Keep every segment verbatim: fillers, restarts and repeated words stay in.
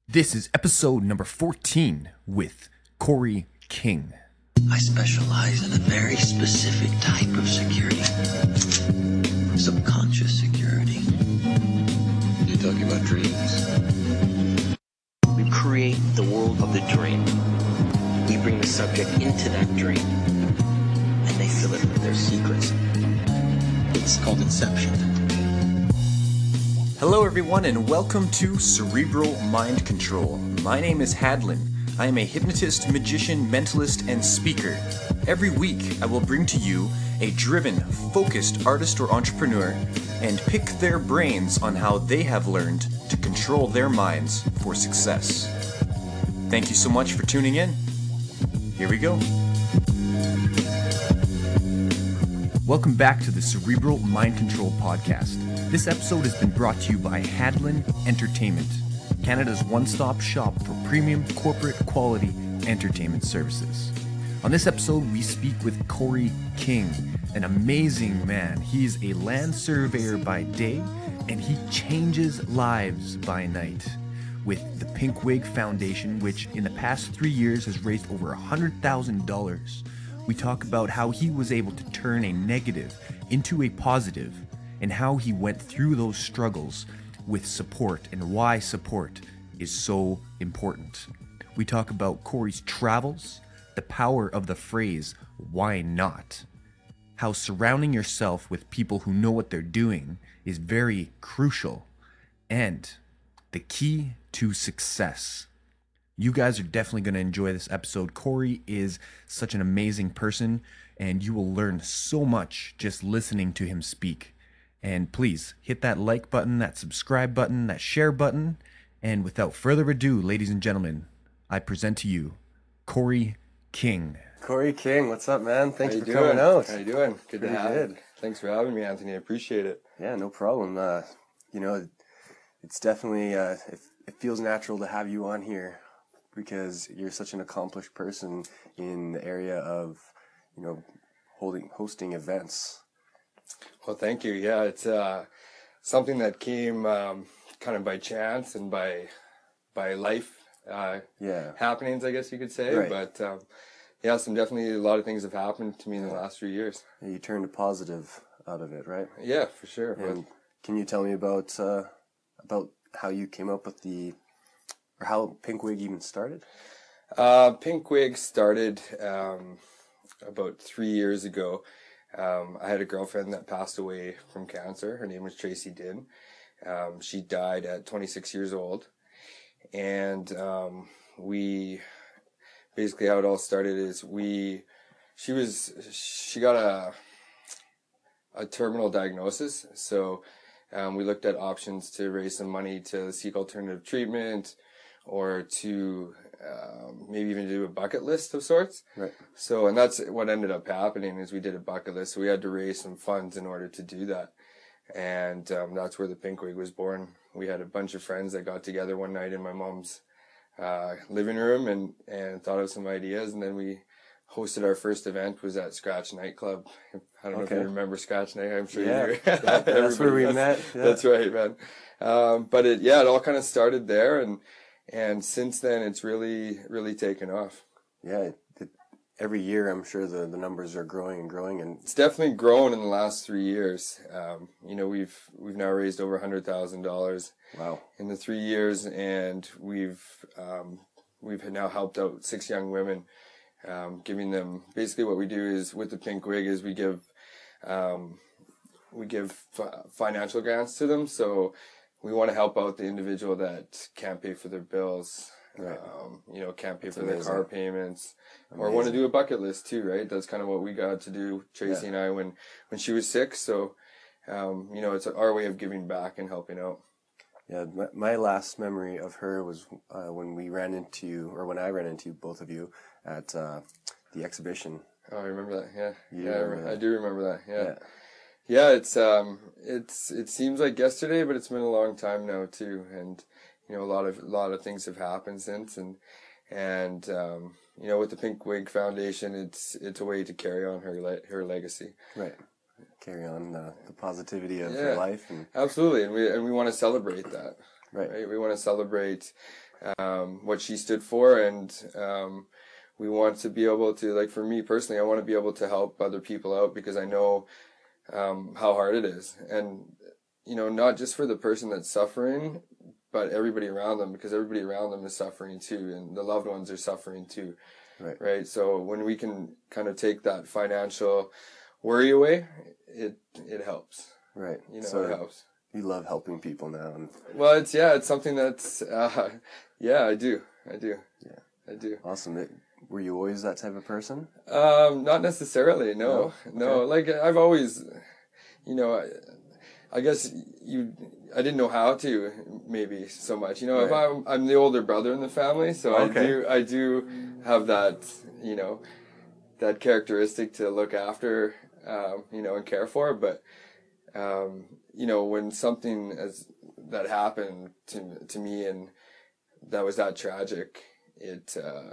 This is episode number fourteen with Corey King. I specialize in a very specific type of security. Subconscious security. You talking about dreams? We create the world of the dream. We bring the subject into that dream. And they fill it with their secrets. It's called Inception. Hello everyone and welcome to Cerebral Mind Control. My name is Hadlin. I am a hypnotist, magician, mentalist, and speaker. Every week I will bring to you a driven, focused artist or entrepreneur and pick their brains on how they have learned to control their minds for success. Thank you so much for tuning in. Here we go. Welcome back to the Cerebral Mind Control Podcast. This episode has been brought to you by Hadlin Entertainment, Canada's one-stop shop for premium corporate quality entertainment services. On this episode, we speak with Corey King, an amazing man. He's a land surveyor by day, and he changes lives by night. With the Pink Wig Foundation, which in the past three years has raised over one hundred thousand dollars, we talk about how he was able to turn a negative into a positive, and how he went through those struggles with support and why support is so important. We talk about Corey's travels, the power of the phrase, why not? How surrounding yourself with people who know what they're doing is very crucial, and the key to success. You guys are definitely going to enjoy this episode. Corey is such an amazing person, and you will learn so much just listening to him speak. And please hit that like button, that subscribe button, that share button. And without further ado, ladies and gentlemen, I present to you Corey King. Corey King, what's up, man? Thanks How for you coming doing? out. How you doing? Good Pretty to have good. you. Thanks for having me, Anthony. I appreciate it. Yeah, no problem. Uh, you know, it's definitely, uh, it, it feels natural to have you on here because you're such an accomplished person in the area of, you know, holding, hosting events. Well, thank you. Yeah, it's uh, something that came um, kind of by chance and by by life uh, Yeah. happenings, I guess you could say. Right. But um, yeah, some definitely a lot of things have happened to me in the last few years. You turned a positive out of it, right? Yeah, for sure. And can you tell me about uh, about how you came up with the, or how Pink Wig even started? Uh, Pink Wig started um, about three years ago. Um, I had a girlfriend that passed away from cancer. Her name was Tracy Din. Um, she died at twenty-six years old. And um, we, basically how it all started is we, she was, she got a, a terminal diagnosis. So um, we looked at options to raise some money to seek alternative treatment or to um, maybe even do a bucket list of sorts. Right. So, and that's what ended up happening is we did a bucket list. So we had to raise some funds in order to do that. And um, that's where the Pink Wig was born. We had a bunch of friends that got together one night in my mom's uh, living room and, and thought of some ideas. And then we hosted our first event was at Scratch Nightclub. I don't Okay. know if you remember Scratch Night. I'm sure Yeah. you do. That- that's where we Everybody met. does. Yeah. That's right, man. Um, but it, yeah, it all kind of started there. And, and since then it's really, really taken off. Yeah, it, it, every year I'm sure the, the numbers are growing and growing, and It's definitely grown in the last three years. Um, you know, we've we've now raised over a hundred thousand dollars wow. in the three years, and we've um, we've now helped out six young women, um, giving them basically what we do is with the Pink Wig is we give um, we give f- financial grants to them. So we want to help out the individual that can't pay for their bills. Right. Um, you know, can't pay That's for their amazing. car payments, or Amazing. want to do a bucket list too, right? That's kind of what we got to do, Tracy Yeah. and I, when, when she was sick. So, um, you know, it's our way of giving back and helping out. Yeah, my, my last memory of her was uh, when we ran into, or when I ran into both of you at uh, the exhibition. Oh, I remember that. Yeah, You yeah, I, remember re- that? I do remember that. Yeah. Yeah. yeah, It's um, it's it seems like yesterday, but it's been a long time now too, and you know, a lot of a lot of things have happened since, and and um, you know, with the Pink Wig Foundation, it's it's a way to carry on her le- her legacy. Right. Carry on uh, the positivity of Yeah. her life. And Absolutely, and we and we want to celebrate that. right. Right? We want to celebrate um, what she stood for, and um, we want to be able to, like for me personally, I want to be able to help other people out because I know um, how hard it is, and you know, not just for the person that's suffering, but everybody around them, because everybody around them is suffering too, and the loved ones are suffering too. Right. Right. So when we can kind of take that financial worry away, it it helps. Right. You know, so it helps. You love helping people now, and Well, it's yeah, it's something that's uh, yeah, I do, I do, yeah, I do. Awesome. It, were you always that type of person? Um, not necessarily. No, No? no. Okay. Like I've always, you know, I, I guess you. I didn't know how to maybe so much. You know, if Right. I'm I'm the older brother in the family, so Okay. I do I do have that you know that characteristic to look after um, you know and care for. But um, you know when something as that happened to to me and that was that tragic, it uh,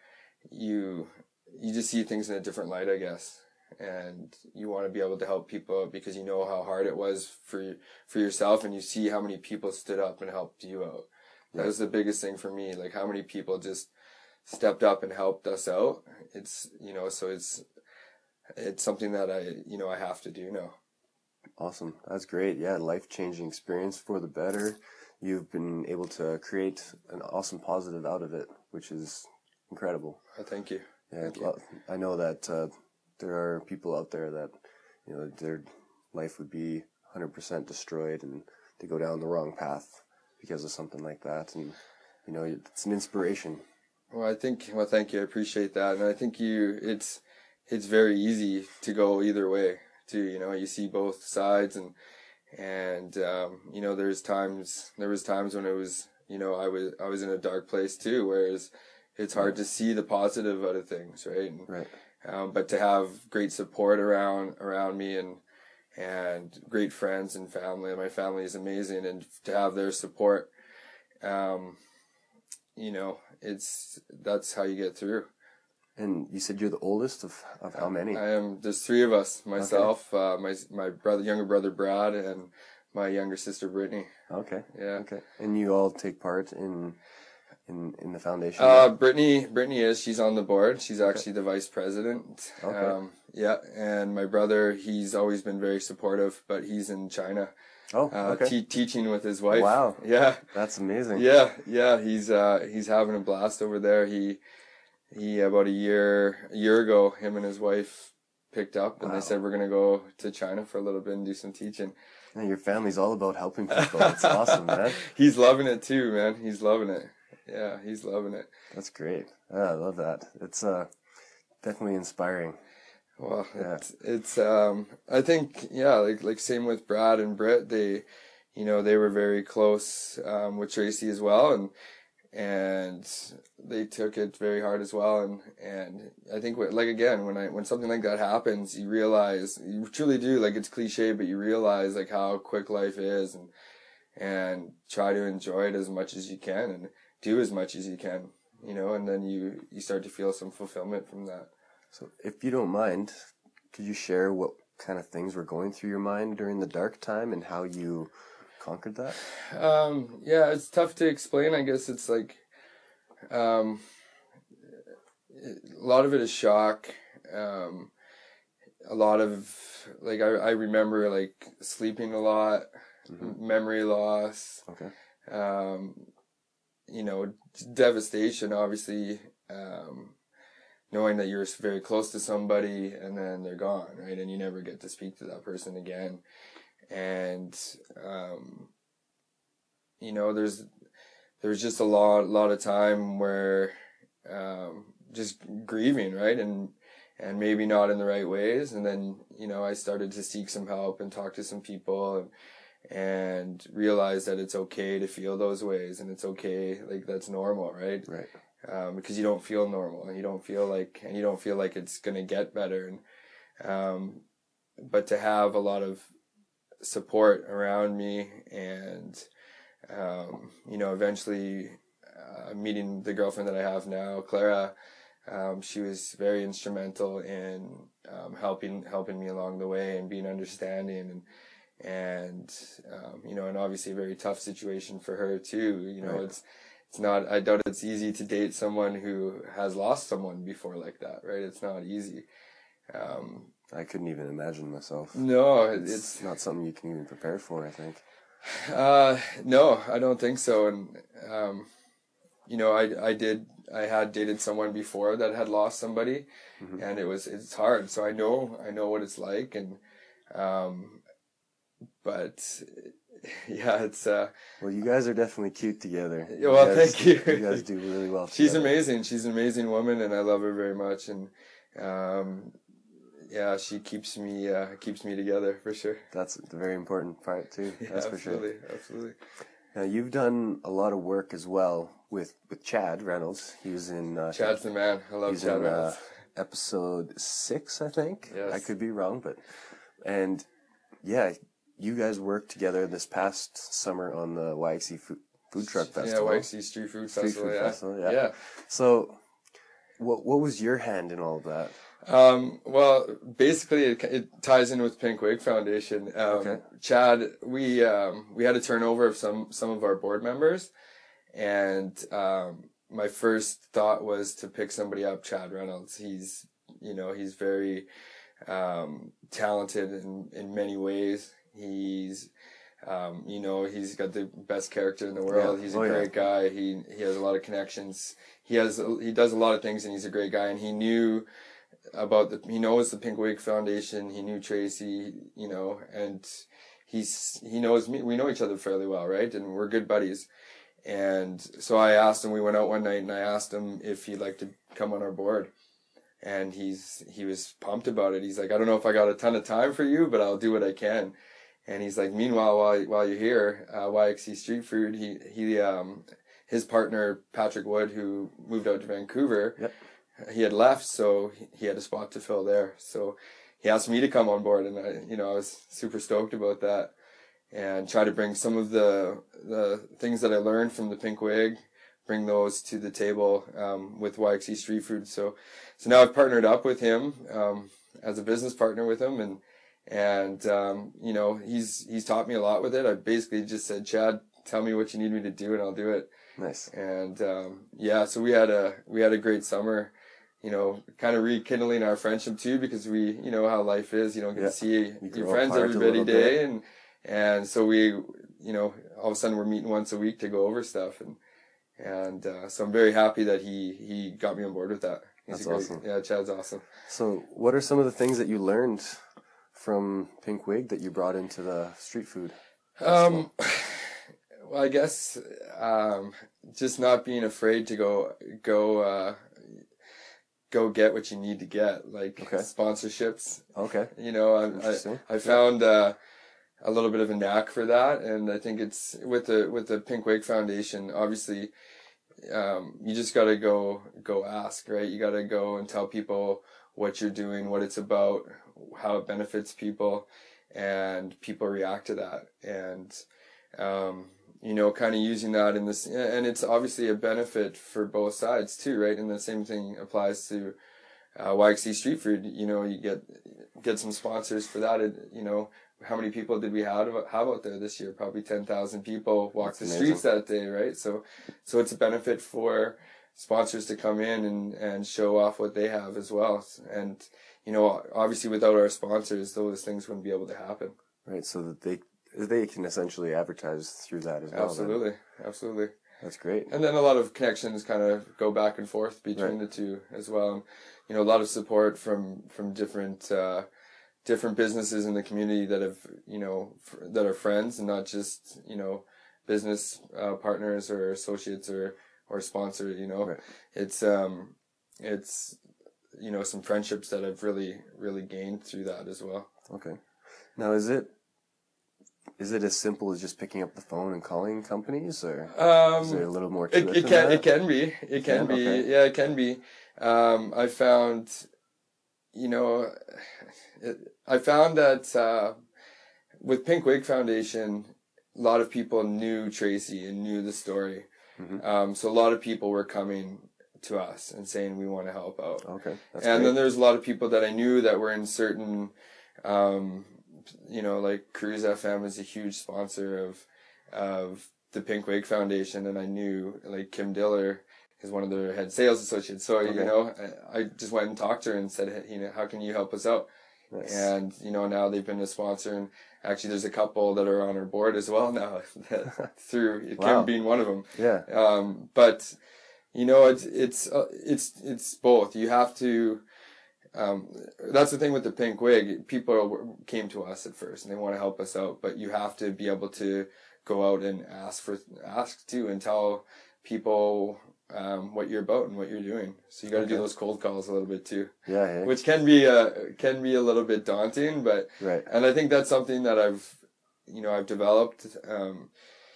you you just see things in a different light, I guess. And you want to be able to help people because you know how hard it was for for yourself, and you see how many people stood up and helped you out. That Right. was the biggest thing for me. Like how many people just stepped up and helped us out. It's you know, so it's it's something that I you know I have to do now. Awesome. That's great. Yeah, life-changing experience for the better. You've been able to create an awesome positive out of it, which is incredible. Oh, thank you. Yeah, Thank you. well, I know that uh, there are people out there that, you know, their life would be one hundred percent destroyed and they go down the wrong path because of something like that. And, you know, it's an inspiration. Well, I think well, thank you. I appreciate that, and I think you it's it's very easy to go either way too. You know, you see both sides, and and um, you know, there's times there was times when it was you know I was I was in a dark place too, whereas it's hard to see the positive out of things, right? And, Right. Um, but to have great support around around me and and great friends and family, my family is amazing, and to have their support, um, you know, it's that's how you get through. And you said you're the oldest of, of how many? I am. There's three of us. Myself, uh, my my brother, younger brother Brad, and my younger sister Brittany. Okay. Yeah. Okay. And you all take part in in in the foundation? Uh, there? Brittany, Brittany is. She's on the board. She's actually the vice president. Okay. Um, yeah, and my brother, he's always been very supportive, but he's in China, Oh, uh, okay. te- teaching with his wife. Wow. Yeah. That's amazing. Yeah, yeah. He's uh, he's having a blast over there. He he about a year a year ago, him and his wife picked up, and Wow. they said we're gonna go to China for a little bit and do some teaching. Yeah, your family's all about helping people. It's awesome, man. He's loving it too, man. He's loving it. Yeah, he's loving it. That's great. Yeah, I love that. It's uh, definitely inspiring. Well, Yeah. it's, it's um, I think, yeah, like, like same with Brad and Britt, they, you know, they were very close, um, with Tracy as well. And, and they took it very hard as well. And, and I think what, like, again, when I, when something like that happens, you realize, you truly do, like, it's cliche, but you realize like how quick life is, and, and try to enjoy it as much as you can and do as much as you can, you know, and then you, you start to feel some fulfillment from that. So, if you don't mind, could you share what kind of things were going through your mind during the dark time and how you conquered that? Um, yeah, it's tough to explain. I guess it's like, um, a lot of it is shock. Um, a lot of, like, I, I remember, like, sleeping a lot, Mm-hmm. memory loss, Okay. um, you know, devastation, obviously, um, knowing that you're very close to somebody and then they're gone, right? And you never get to speak to that person again. And, um, you know, there's, there's just a lot, lot of time where, um, just grieving, right? And, and maybe not in the right ways. And then, you know, I started to seek some help and talk to some people and, and realize that it's okay to feel those ways, and it's okay, like, that's normal, right? Right. Um, because you don't feel normal, and you don't feel like, and you don't feel like it's gonna get better, and, um, but to have a lot of support around me, and, um, you know, eventually, uh, meeting the girlfriend that I have now, Clara, um, she was very instrumental in, um, helping, helping me along the way and being understanding, and, and, um, you know, and obviously a very tough situation for her too. You know, Right. it's, it's not, I doubt it's easy to date someone who has lost someone before like that, right? It's not easy. Um, I couldn't even imagine myself. no, It's, it's, not something you can even prepare for, I think. uh, no, I don't think so. And, um, you know, I, I did, I had dated someone before that had lost somebody, mm-hmm. and it was, it's hard. So I know, I know what it's like. And, um, but yeah, it's, uh, well, you guys are definitely cute together. You well, guys, thank you. You guys do really well together. She's amazing. She's an amazing woman, and I love her very much. And, um, yeah, she keeps me, uh, keeps me together for sure. That's the very important part too. Yeah, That's absolutely, for sure. Absolutely. Now, you've done a lot of work as well with, with Chad Reynolds. He was in... Uh, Chad's the man. I love Chad in, Reynolds. Uh, episode six, I think. Yes. I could be wrong, but... And, yeah, you guys worked together this past summer on the Y X C Food, food Truck Festival. Yeah, Y X C Street Food Festival, Street Food yeah. Festival, yeah. Yeah. So, what what was your hand in all of that? Um, well, basically, it, it ties in with Pink Wig Foundation. Um, Okay. Chad, we um, we had a turnover of some some of our board members, and um, my first thought was to pick somebody up, Chad Reynolds. He's you know he's very um, talented in in many ways. He's um, you know he's got the best character in the world. Yeah. He's a Oh, great yeah. guy. He he has a lot of connections. He has he does a lot of things, and he's a great guy. And he knew about the, he knows the Pink Wig Foundation. He knew Tracy, you know, and he's, he knows me. We know each other fairly well, right? And we're good buddies. And so I asked him, we went out one night and I asked him if he'd like to come on our board. And he's, he was pumped about it. He's like, I don't know if I got a ton of time for you, but I'll do what I can. And he's like, meanwhile, while, while you're here, uh, Y X C Street Food, he, he, um, his partner, Patrick Wood, who moved out to Vancouver, Yep. he had left, so he had a spot to fill there. So he asked me to come on board, and I, you know, I was super stoked about that, and try to bring some of the the things that I learned from the Pink Wig, bring those to the table um, with Y X C Street Food. So, so now I've partnered up with him um, as a business partner with him, and and um, you know, he's he's taught me a lot with it. I basically just said, Chad, tell me what you need me to do, and I'll do it. Nice. And um, yeah, so we had a we had a great summer. You know, kind of rekindling our friendship too, because we, you know, how life is. You don't get Yeah. to see You your grow friends apart a every little day, bit. and and so we, you know, all of a sudden we're meeting once a week to go over stuff, and and uh, so I'm very happy that he he got me on board with that. He's That's a great, awesome. Yeah, Chad's awesome. So, what are some of the things that you learned from Pink Wig that you brought into the street food? Um, well, I guess um, just not being afraid to go go. Uh, go get what you need to get, like Okay. sponsorships. Okay. You know, I Interesting. I, I found uh, a little bit of a knack for that, and I think it's with the with the Pink Wig Foundation. Obviously, um, you just got to go go ask, right? You got to go and tell people what you're doing, what it's about, how it benefits people, and people react to that. And um, you know, kind of using that in this, and it's obviously a benefit for both sides too, right? And the same thing applies to uh, Y X C Street Food. You know, you get get some sponsors for that. It, you know, how many people did we have have out there this year? Probably ten thousand people walked the That's streets amazing. that day, right? So, so it's a benefit for sponsors to come in and and show off what they have as well. And you know, obviously, without our sponsors, those things wouldn't be able to happen. Right, so that they they can essentially advertise through that as well. Absolutely, then. absolutely. That's great. And then a lot of connections kind of go back and forth between Right. the two as well. And, you know, a lot of support from, from different, uh, different businesses in the community that have, you know, f- that are friends and not just, you know, business, uh, partners or associates or, or sponsors, you know. Right. It's, um, it's, you know, some friendships that I've really, really gained through that as well. Okay. Now, is it is it as simple as just picking up the phone and calling companies, or Um, is there a little more to It, it? it than can that? it can be it can Yeah, be okay. yeah it can be. Um, I found, you know, it, I found that uh, with Pink Wig Foundation, a lot of people knew Tracy and knew the story. Mhm. Um, so a lot of people were coming to us and saying we want to help out. Okay, that's and great. then there's a lot of people that I knew that were in certain, um, you know, like Cruise F M is a huge sponsor of of the Pink Wig Foundation, and I knew like Kim Diller is one of their head sales associates. So, Okay. you know, I, I just went and talked to her and said, hey, you know, how can you help us out? Nice. And, you know, now they've been a sponsor, and actually there's a couple that are on our board as well now, that, through Wow. Kim being one of them. Yeah. Um, but, you know, it's, it's, uh, it's, it's both. You have to, um, that's the thing with the Pink Wig. People came to us at first and they want to help us out, but you have to be able to go out and ask for, ask too, and tell people, um, what you're about and what you're doing. So you got to Okay. do those cold calls a little bit too, Yeah. Hey. which can be, uh, can be a little bit daunting, but, Right. and I think that's something that I've, you know, I've developed, um,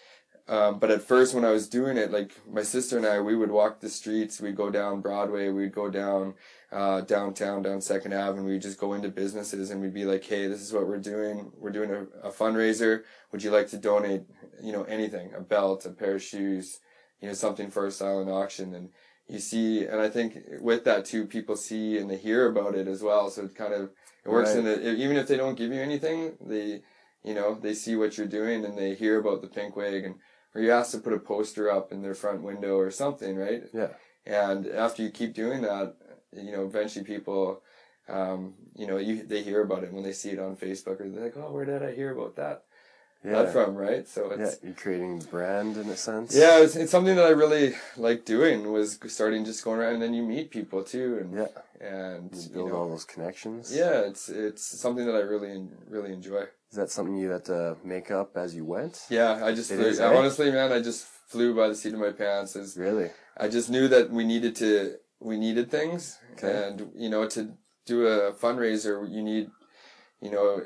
Um, but at first when I was doing it, like my sister and I, we would walk the streets, we'd go down Broadway, we'd go down, uh, downtown, down Second Ave, and we'd just go into businesses and we'd be like, hey, this is what we're doing. We're doing a, a fundraiser. Would you like to donate, you know, anything, a belt, a pair of shoes, you know, something for a silent auction? And you see, and I think with that too, people see and they hear about it as well. So it kind of, it works Right. in the, even if they don't give you anything, they, you know, they see what you're doing and they hear about the Pink Wig, and, or you ask to put a poster up in their front window or something, right? Yeah. And after you keep doing that, you know, eventually people, um, you know, you, they hear about it when they see it on Facebook, or they're like, oh, where did I hear about that? Yeah. That from, right? So Yeah. it's, You're creating brand in a sense. yeah, it's, it's something that I really like doing, was starting just going around, and then you meet people too. And, Yeah. and, You you build know, all those connections. yeah, it's, it's something that I really, really enjoy. Is that something you had to make up as you went? Yeah, I just It flew, is, eh? honestly, man, I just flew by the seat of my pants. As Really? I just knew that we needed to, we needed things. Okay. And, you know, to do a fundraiser, you need, you know,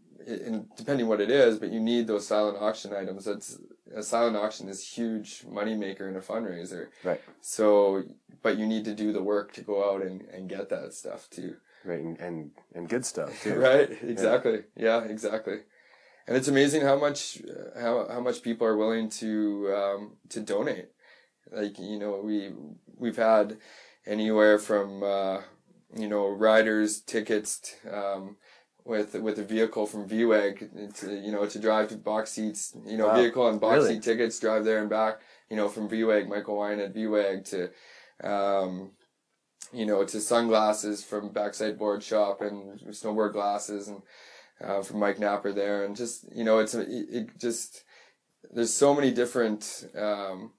and depending what it is, but you need those silent auction items. That's, a silent auction is a huge moneymaker in a fundraiser. Right. So, but you need to do the work to go out and, and get that stuff too. Right. And, and, and good stuff too. Right. Exactly. Yeah. yeah, exactly. And it's amazing how much, uh, how, how much people are willing to, um, to donate. Like, you know, we, we've had anywhere from, uh, you know, riders tickets, um, with, with a vehicle from V WAG to, you know, to drive to box seats, you know, Wow. vehicle and box Really? seat tickets, drive there and back, you know, from V WAG, Michael Wine at V WAG, to, um, you know, to sunglasses from Backside Board Shop, and snowboard glasses, and, uh, from Mike Napper there. And just, you know, it's, it, it just, there's so many different, um,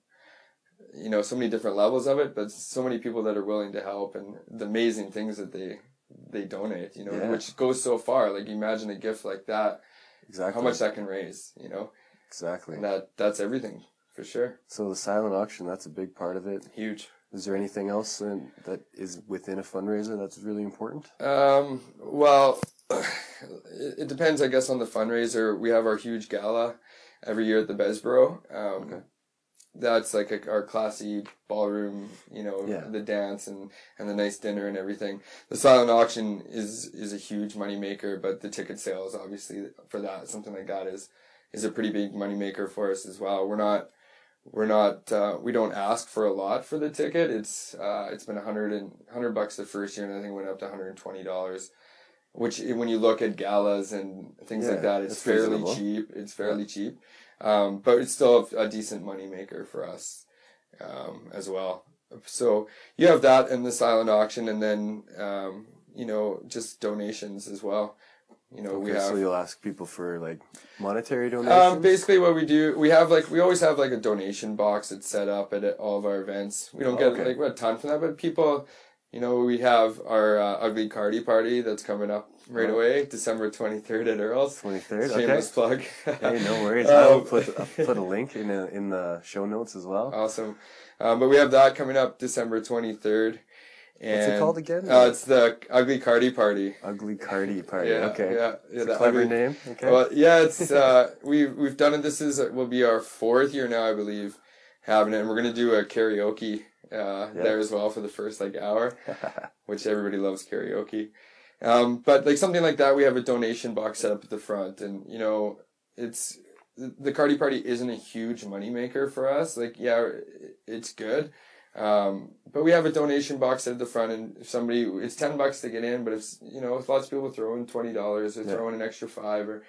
you know, so many different levels of it, but so many people that are willing to help, and the amazing things that they, they donate, you know, Yeah. which goes so far. Like, imagine a gift like that, Exactly. how much that can raise, you know, Exactly. and that, that's everything for sure. So the silent auction, that's a big part of it. Huge. Is there anything else in, that is within a fundraiser that's really important? Um, well, it, it depends, I guess, on the fundraiser. We have our huge gala every year at the Besborough. Um, Okay. That's like a, our classy ballroom, you know, Yeah. the dance and, and the nice dinner and everything. The silent auction is, is a huge money maker, but the ticket sales, obviously, for that, something like that is, is a pretty big money maker for us as well. We're not, we're not, uh, we don't ask for a lot for the ticket. It's, uh, it's been a hundred and, hundred bucks the first year, and I think it went up to one hundred twenty dollars. Which, when you look at galas and things Yeah, like that, it's that's fairly reasonable. cheap. It's fairly cheap. Um, but it's still a, a decent money maker for us, um, as well. So you have that in the silent auction, and then, um, you know, just donations as well. You know, we Okay, have, so you'll ask people for like monetary donations? um, basically what we do, we have like, we always have like a donation box that's set up at all of our events. We don't Oh, get okay. like a ton from that, but people, you know, we have our uh, Ugly Cardi party that's coming up right Oh. away, December twenty-third at Earl's. twenty-third, Shameless okay. plug. Hey, no worries. Um, I'll put I'll put a link in a, in the show notes as well. Awesome. Um, but we have that coming up December twenty-third. And, What's it called again? Uh, it's the Ugly Cardi party. Ugly Cardi Party. Yeah, okay. yeah, yeah. It's the a clever ugly- name. Okay. Well, yeah, it's, uh, we've, we've done it. This is, will be our fourth year now, I believe, having it. And we're going to do a karaoke, uh, Yeah. there as well for the first, like, hour, which everybody loves karaoke. Um, but, like, something like that, we have a donation box set up at the front. And, you know, it's, the Cardi Party isn't a huge moneymaker for us. Like, yeah, it's good. Um, but we have a donation box at the front, and if somebody, it's ten bucks to get in, but if, you know, if lots of people throw in twenty dollars or Yeah. throw in an extra five, or,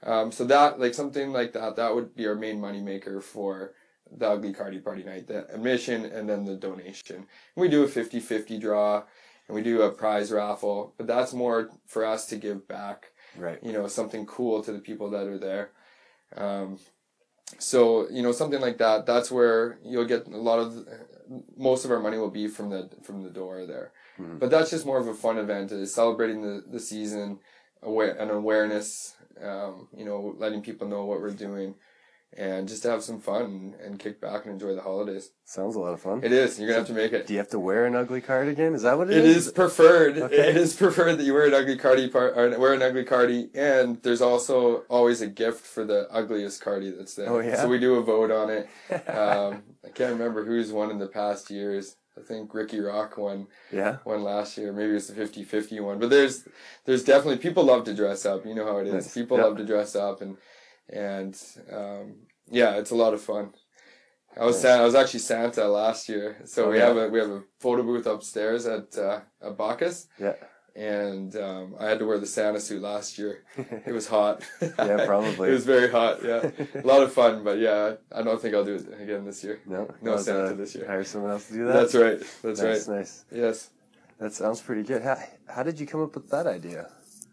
Um, so that, like something like that, that would be our main moneymaker for the Ugly Cardi Party night, the admission and then the donation. And we do a fifty-fifty draw and we do a prize raffle, but that's more for us to give back, Right. you know, something cool to the people that are there. Um, so, you know, something like that, that's where you'll get a lot of, most of our money will be from the, from the door there. Mm-hmm. But that's just more of a fun event. It's celebrating the, the season, aware, an awareness, um, you know, letting people know what we're doing. And just to have some fun and, and kick back and enjoy the holidays. Sounds a lot of fun. It is. You're going to So have to make it. Do you have to wear an ugly cardigan? Is that what it, it is? It is preferred. Okay. It is preferred that you wear an ugly cardi part, or wear an ugly cardi, and there's also always a gift for the ugliest cardi that's there. Oh, yeah? So we do a vote on it. Um, I can't remember who's won in the past years. I think Ricky Rock won. Yeah. Won last year. Maybe it's the fifty-fifty one. But there's there's definitely, people love to dress up. You know how it is. Nice. People Yep. love to dress up, and and um, yeah, it's a lot of fun. I was Nice. Santa, I was actually Santa last year, so Oh, we yeah. have a we have a photo booth upstairs at uh, at Bacchus, Yeah. and um, I had to wear the Santa suit last year. It was hot. Yeah, probably. It was very hot. Yeah, a lot of fun, but yeah, I don't think I'll do it again this year. No. No Not, Santa uh, this year. Hire someone else to do that? That's right. That's nice, right. Nice. Yes. That sounds pretty good. How, how did you come up with that idea?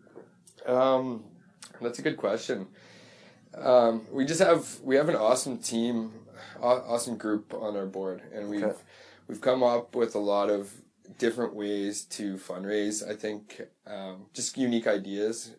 Um, that's a good question. Um, we just have we have an awesome team, aw- awesome group on our board, and we've Okay. we've come up with a lot of different ways to fundraise. I think um, just unique ideas.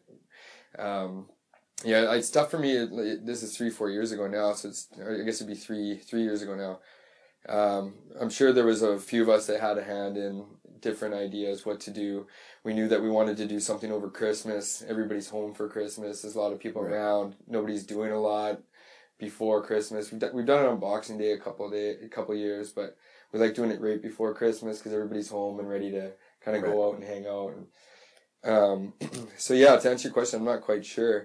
Um, yeah, it's tough for me. it- This is three, four years ago now, so it's or I guess it'd be three three years ago now. Um, I'm sure there was a few of us that had a hand in different ideas what to do. We knew that we wanted to do something over Christmas. Everybody's home for Christmas. There's a lot of people Right. around. Nobody's doing a lot before Christmas. We've done, we've done it on Boxing Day a couple of day, a couple of years, but we like doing it right before Christmas because everybody's home and ready to kind of Right. go out and hang out. And, um, so yeah, to answer your question, I'm not quite sure.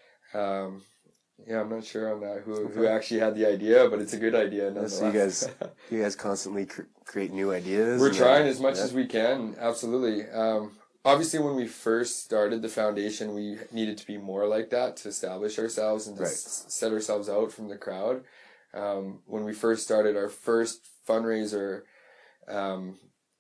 Um, yeah, I'm not sure on that who who Okay. actually had the idea, but it's a good idea Yeah, nonetheless. so you guys, you guys constantly cr- create new ideas. We're and trying then- as much yeah. as we can, absolutely. Um, obviously, when we first started the foundation, we needed to be more like that to establish ourselves and to Right. s- set ourselves out from the crowd. Um, when we first started our first fundraiser um,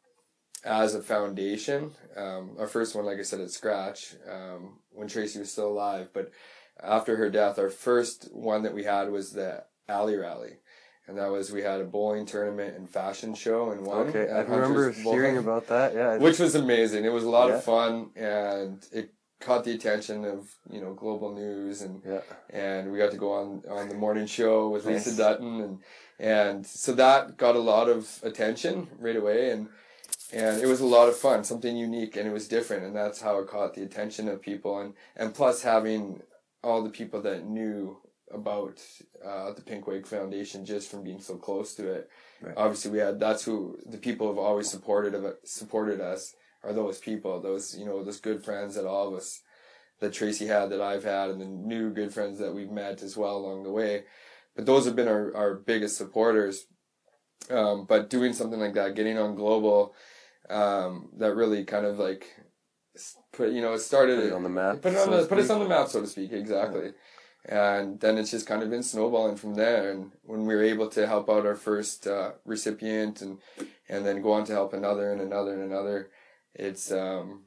as a foundation, um, our first one, like I said, at Scratch, um, when Tracy was still alive, but after her death, our first one that we had was the Alley Rally. And that was, we had a bowling tournament and fashion show in one. Okay, at I remember Hunter's Bowling, hearing about that. Yeah. which was amazing. It was a lot Yeah. of fun, and it caught the attention of, you know, global news, and Yeah. and we got to go on on the morning show with Lisa Nice. Dutton, and and so that got a lot of attention right away, and and it was a lot of fun, something unique, and it was different, and that's how it caught the attention of people, and and plus having all the people that knew about uh, the Pink Wig Foundation just from being so close to it. Right. Obviously, we had that's who the people have always supported of it, supported us are those people, those you know those good friends that all of us that Tracy had, that I've had, and the new good friends that we've met as well along the way. But those have been our, our biggest supporters. Um, but doing something like that, getting on global, um, that really kind of like put you know it started Put it on the map, put it on so the to put us speak. on the map, so to speak, exactly. And then it's just kind of been snowballing from there. And when we were able to help out our first uh, recipient, and and then go on to help another and another and another, it's um,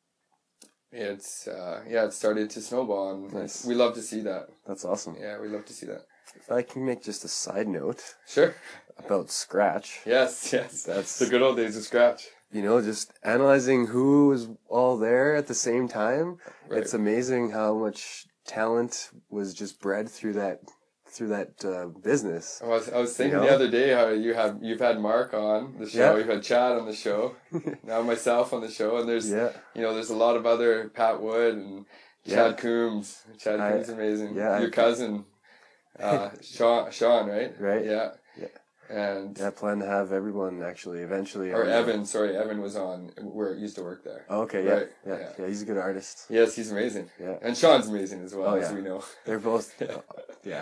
it's uh, yeah, it started to snowball, and Nice. we love to see that. That's awesome. Yeah, we love to see that. If I can make just a side note Sure. about Scratch, Yes, yes. That's- the good old days of Scratch. you know, just analyzing who was all there at the same time. Right. It's amazing how much talent was just bred through that through that uh, business. I was I was thinking You know? the other day how you have you've had Mark on the show, Yeah. you've had Chad on the show, now myself on the show, and there's Yeah. you know there's a lot of other Pat Wood and Yeah. Chad Coombs. Chad I- Coombs is amazing. yeah, Your I- cousin, uh, Sean, Sean, right? Right. Yeah. Yeah. And Yeah, I plan to have everyone actually eventually. or on the- Evan, sorry, Evan was on where it used to work there. Oh, okay, yeah, Right, yeah, yeah. yeah, He's a good artist. Yes, he's amazing. Yeah. And Sean's amazing as well, Oh, as yeah. we know. They're both, yeah.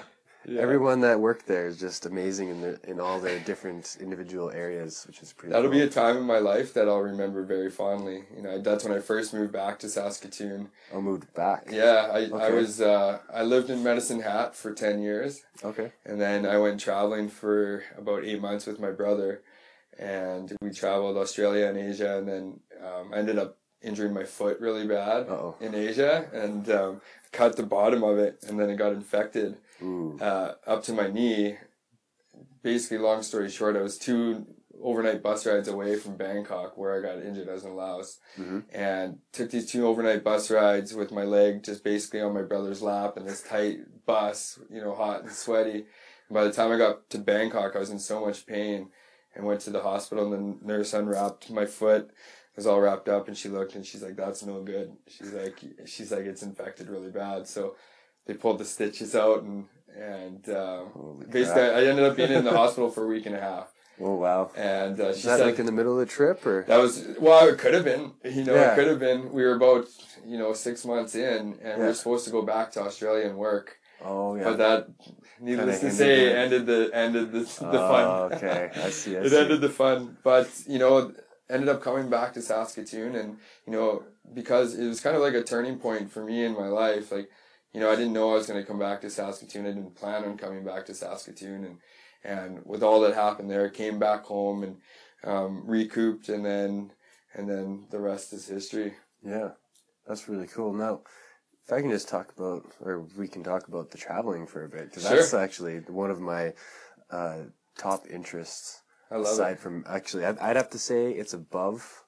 Yeah. Everyone that worked there is just amazing in their, in all their different individual areas, which is pretty That'll cool. be a time in my life that I'll remember very fondly. You know, that's when I first moved back to Saskatoon. I moved back. Yeah, I, I Okay. was, uh, I lived in Medicine Hat for ten years. Okay. And then I went traveling for about eight months with my brother. And we traveled Australia and Asia. And then um, I ended up injuring my foot really bad Uh-oh. in Asia. And um, cut the bottom of it. And then it got infected Ooh. uh, up to my knee. Basically, long story short, I was two overnight bus rides away from Bangkok where I got injured. I was in Laos. Mm-hmm. And took these two overnight bus rides with my leg just basically on my brother's lap in this tight bus, you know, hot and sweaty. And by the time I got to Bangkok, I was in so much pain and went to the hospital, and the nurse unwrapped my foot. It was all wrapped up, and she looked and she's like, "That's no good." She's like, she's like, "It's infected really bad." So they pulled the stitches out, and, and, um, Holy basically crap. I ended up being in the hospital for a week and a half. Oh, wow. And, uh, she Is that said, like in the middle of the trip, or? that was, well, it could have been, you know, Yeah. it could have been. We were about, you know, six months in, and we Yeah. were supposed to go back to Australia and work. Oh, yeah. But that, needless Kinda to say, hindered it. ended the, ended the, the Oh, fun. okay. I see, I It see. ended the fun. But, you know, ended up coming back to Saskatoon, and, you know, because it was kind of like a turning point for me in my life. Like, you know, I didn't know I was going to come back to Saskatoon. I didn't plan on coming back to Saskatoon. And, and with all that happened there, came back home and, um, recouped, and then, and then the rest is history. Yeah, that's really cool. Now, if I can just talk about, or we can talk about the traveling for a bit, because Sure. that's actually one of my uh, top interests. I love aside it. from, actually, I'd, I'd have to say it's above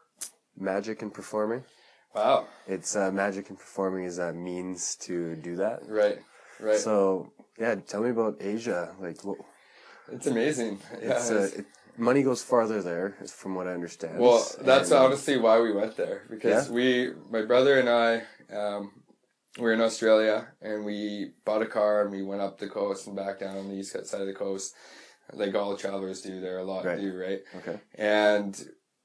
magic and performing. Wow. It's uh, magic and performing is a means to do that. Right. Right. So, yeah, tell me about Asia. Like, what, It's amazing. Yeah. it's, uh, it's- it, money goes farther there, is from what I understand. Well, that's And- honestly why we went there, because Yeah? we, my brother and I, um, we were in Australia, and we bought a car and we went up the coast and back down on the east side of the coast, like all travelers do. There a lot Right. do, right? Okay. And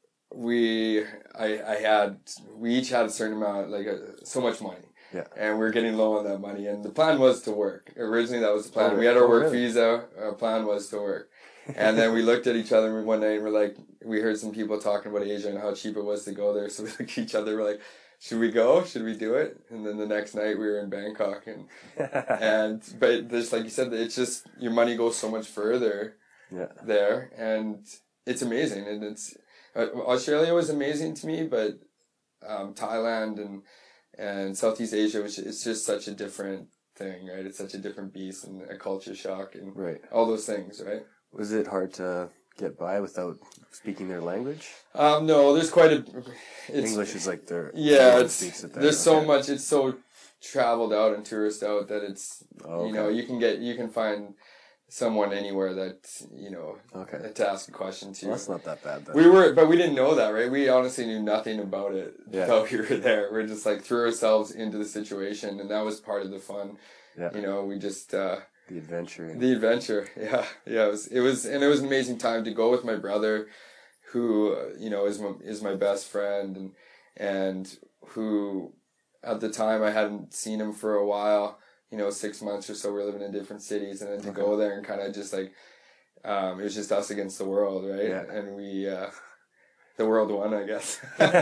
we, I, I had, we each had a certain amount, like a, so much money. Yeah. And we were getting low on that money, and the plan was to work. Originally, that was the plan. Oh, we had our oh, work really? visa. Our plan was to work. And then we looked at each other one night and we're like, we heard some people talking about Asia and how cheap it was to go there. So we looked at each other, we're like, should we go? Should we do it? And then the next night we were in Bangkok, and, and, but just like you said, it's just, your money goes so much further Yeah. there, and it's amazing. And it's, uh, Australia was amazing to me, but, um, Thailand and, and Southeast Asia, which it's just such a different thing, right? It's such a different beast, and a culture shock and Right. all those things, right? Was it hard to get by without speaking their language? Um, no, there's quite a. It's, English is like their Yeah, everyone it's speaks it there. there's so Okay. much. It's so traveled out and tourist out that it's Oh, you know okay. you can get you can find someone anywhere that you know Okay. to ask a question to. Well, that's not that bad then. We were, but we didn't know that, right? We honestly knew nothing about it Yeah. until we were there. We're just like threw ourselves into the situation, and that was part of the fun. Yeah. You know, we just. Uh, The adventure. The adventure, yeah, yeah. It was, it was, and it was an amazing time to go with my brother, who uh, you know is my is my best friend, and and who at the time I hadn't seen him for a while. You know, six months or so. We were living in different cities, and then to Okay. go there and kind of just like, um, it was just us against the world, right? Yeah. And we, uh, the world won, I guess.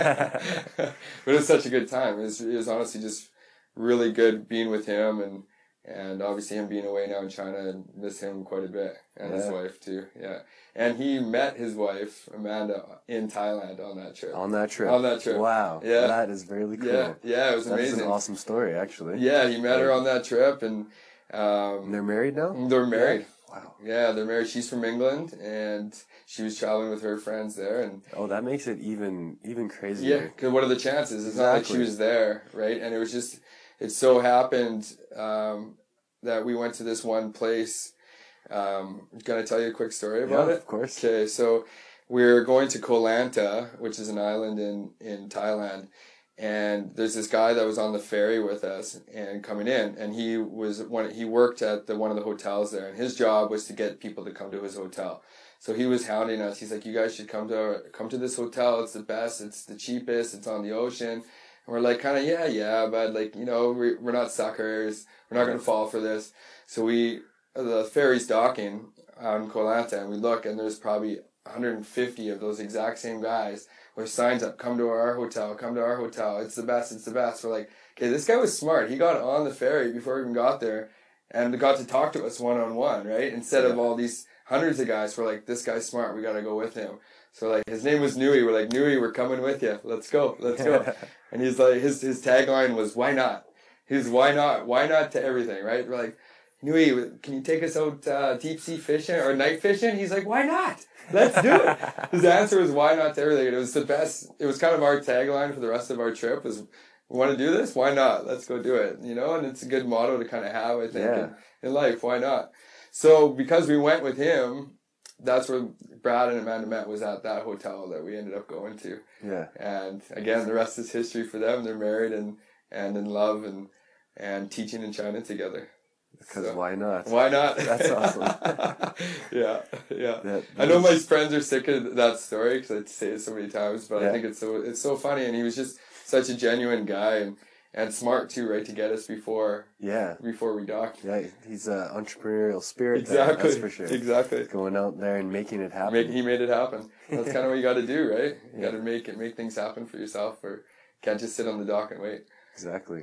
But it was such a good time. It was, it was honestly just really good being with him, and. And obviously him being away now in China, and miss him quite a bit. And his Yeah. wife too, yeah. And he met his wife, Amanda, in Thailand on that trip. On that trip. On that trip. Wow. Yeah. That is really cool. Yeah, yeah, it was That is amazing. an awesome story, actually. Yeah, he met her on that trip, and And um, they're married now? they're married. Wow. Yeah, they're married. She's from England, and she was traveling with her friends there. And Oh, that makes it even even yeah, crazier. because what are the chances? It's not like she Exactly. was there, right? And it was just, it so happened um, that we went to this one place. Um, can I tell you a quick story about Yeah, it? of course. Okay, so we're going to Koh Lanta, which is an island in, in Thailand. And there's this guy that was on the ferry with us and coming in, and he was one. He worked at the one of the hotels there, and his job was to get people to come to his hotel. So he was hounding us. He's like, "You guys should come to our, come to this hotel. It's the best. It's the cheapest. It's on the ocean." And we're like, kind of, yeah, yeah, but like, you know, we we're not suckers. We're not gonna fall for this. So we the ferry's docking on Koh Lanta, and we look, and there's probably one hundred fifty of those exact same guys with signs up, come to our hotel, come to our hotel, it's the best, it's the best. We're like, okay, this guy was smart. He got on the ferry before we even got there and got to talk to us one-on-one, right? Instead yeah. of all these hundreds of guys, we're like, this guy's smart, we got to go with him. So, like, his name was Nui. We're like, Nui, we're coming with you. Let's go, let's go. And he's like, his his tagline was, why not? He's, why not? Why not to everything, right? We're like, Nui, can you take us out uh, deep sea fishing or night fishing? He's like, why not? Let's do it. His answer was, why not to everything? And it was the best. It was kind of our tagline for the rest of our trip was, we want to do this? Why not? Let's go do it. You know, and it's a good motto to kind of have, I think, yeah. in, in life. Why not? So because we went with him, that's where Brad and Amanda met, was at that hotel that we ended up going to. Yeah. And again, the rest is history for them. They're married and, and in love and, and teaching in China together. Because so, why not? Why not? That's awesome. yeah, yeah. That, I know my friends are sick of that story because I say it so many times, but yeah. I think it's so it's so funny, and he was just such a genuine guy and, and smart too, right? To get us before yeah before we docked. Yeah, he's an entrepreneurial spirit. Exactly, there, that's for sure. Exactly. Going out there and making it happen. Make, he made it happen. That's kind of what you got to do, right? You yeah. got to make it, make things happen for yourself, or can't just sit on the dock and wait. Exactly.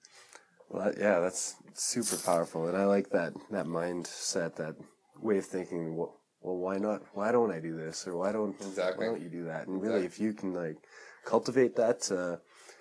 Well, that, yeah, that's super powerful, and I like that that mindset, that way of thinking. Well, well, why not? Why don't I do this, or why don't exactly. why don't you do that? And exactly. really, if you can like cultivate that to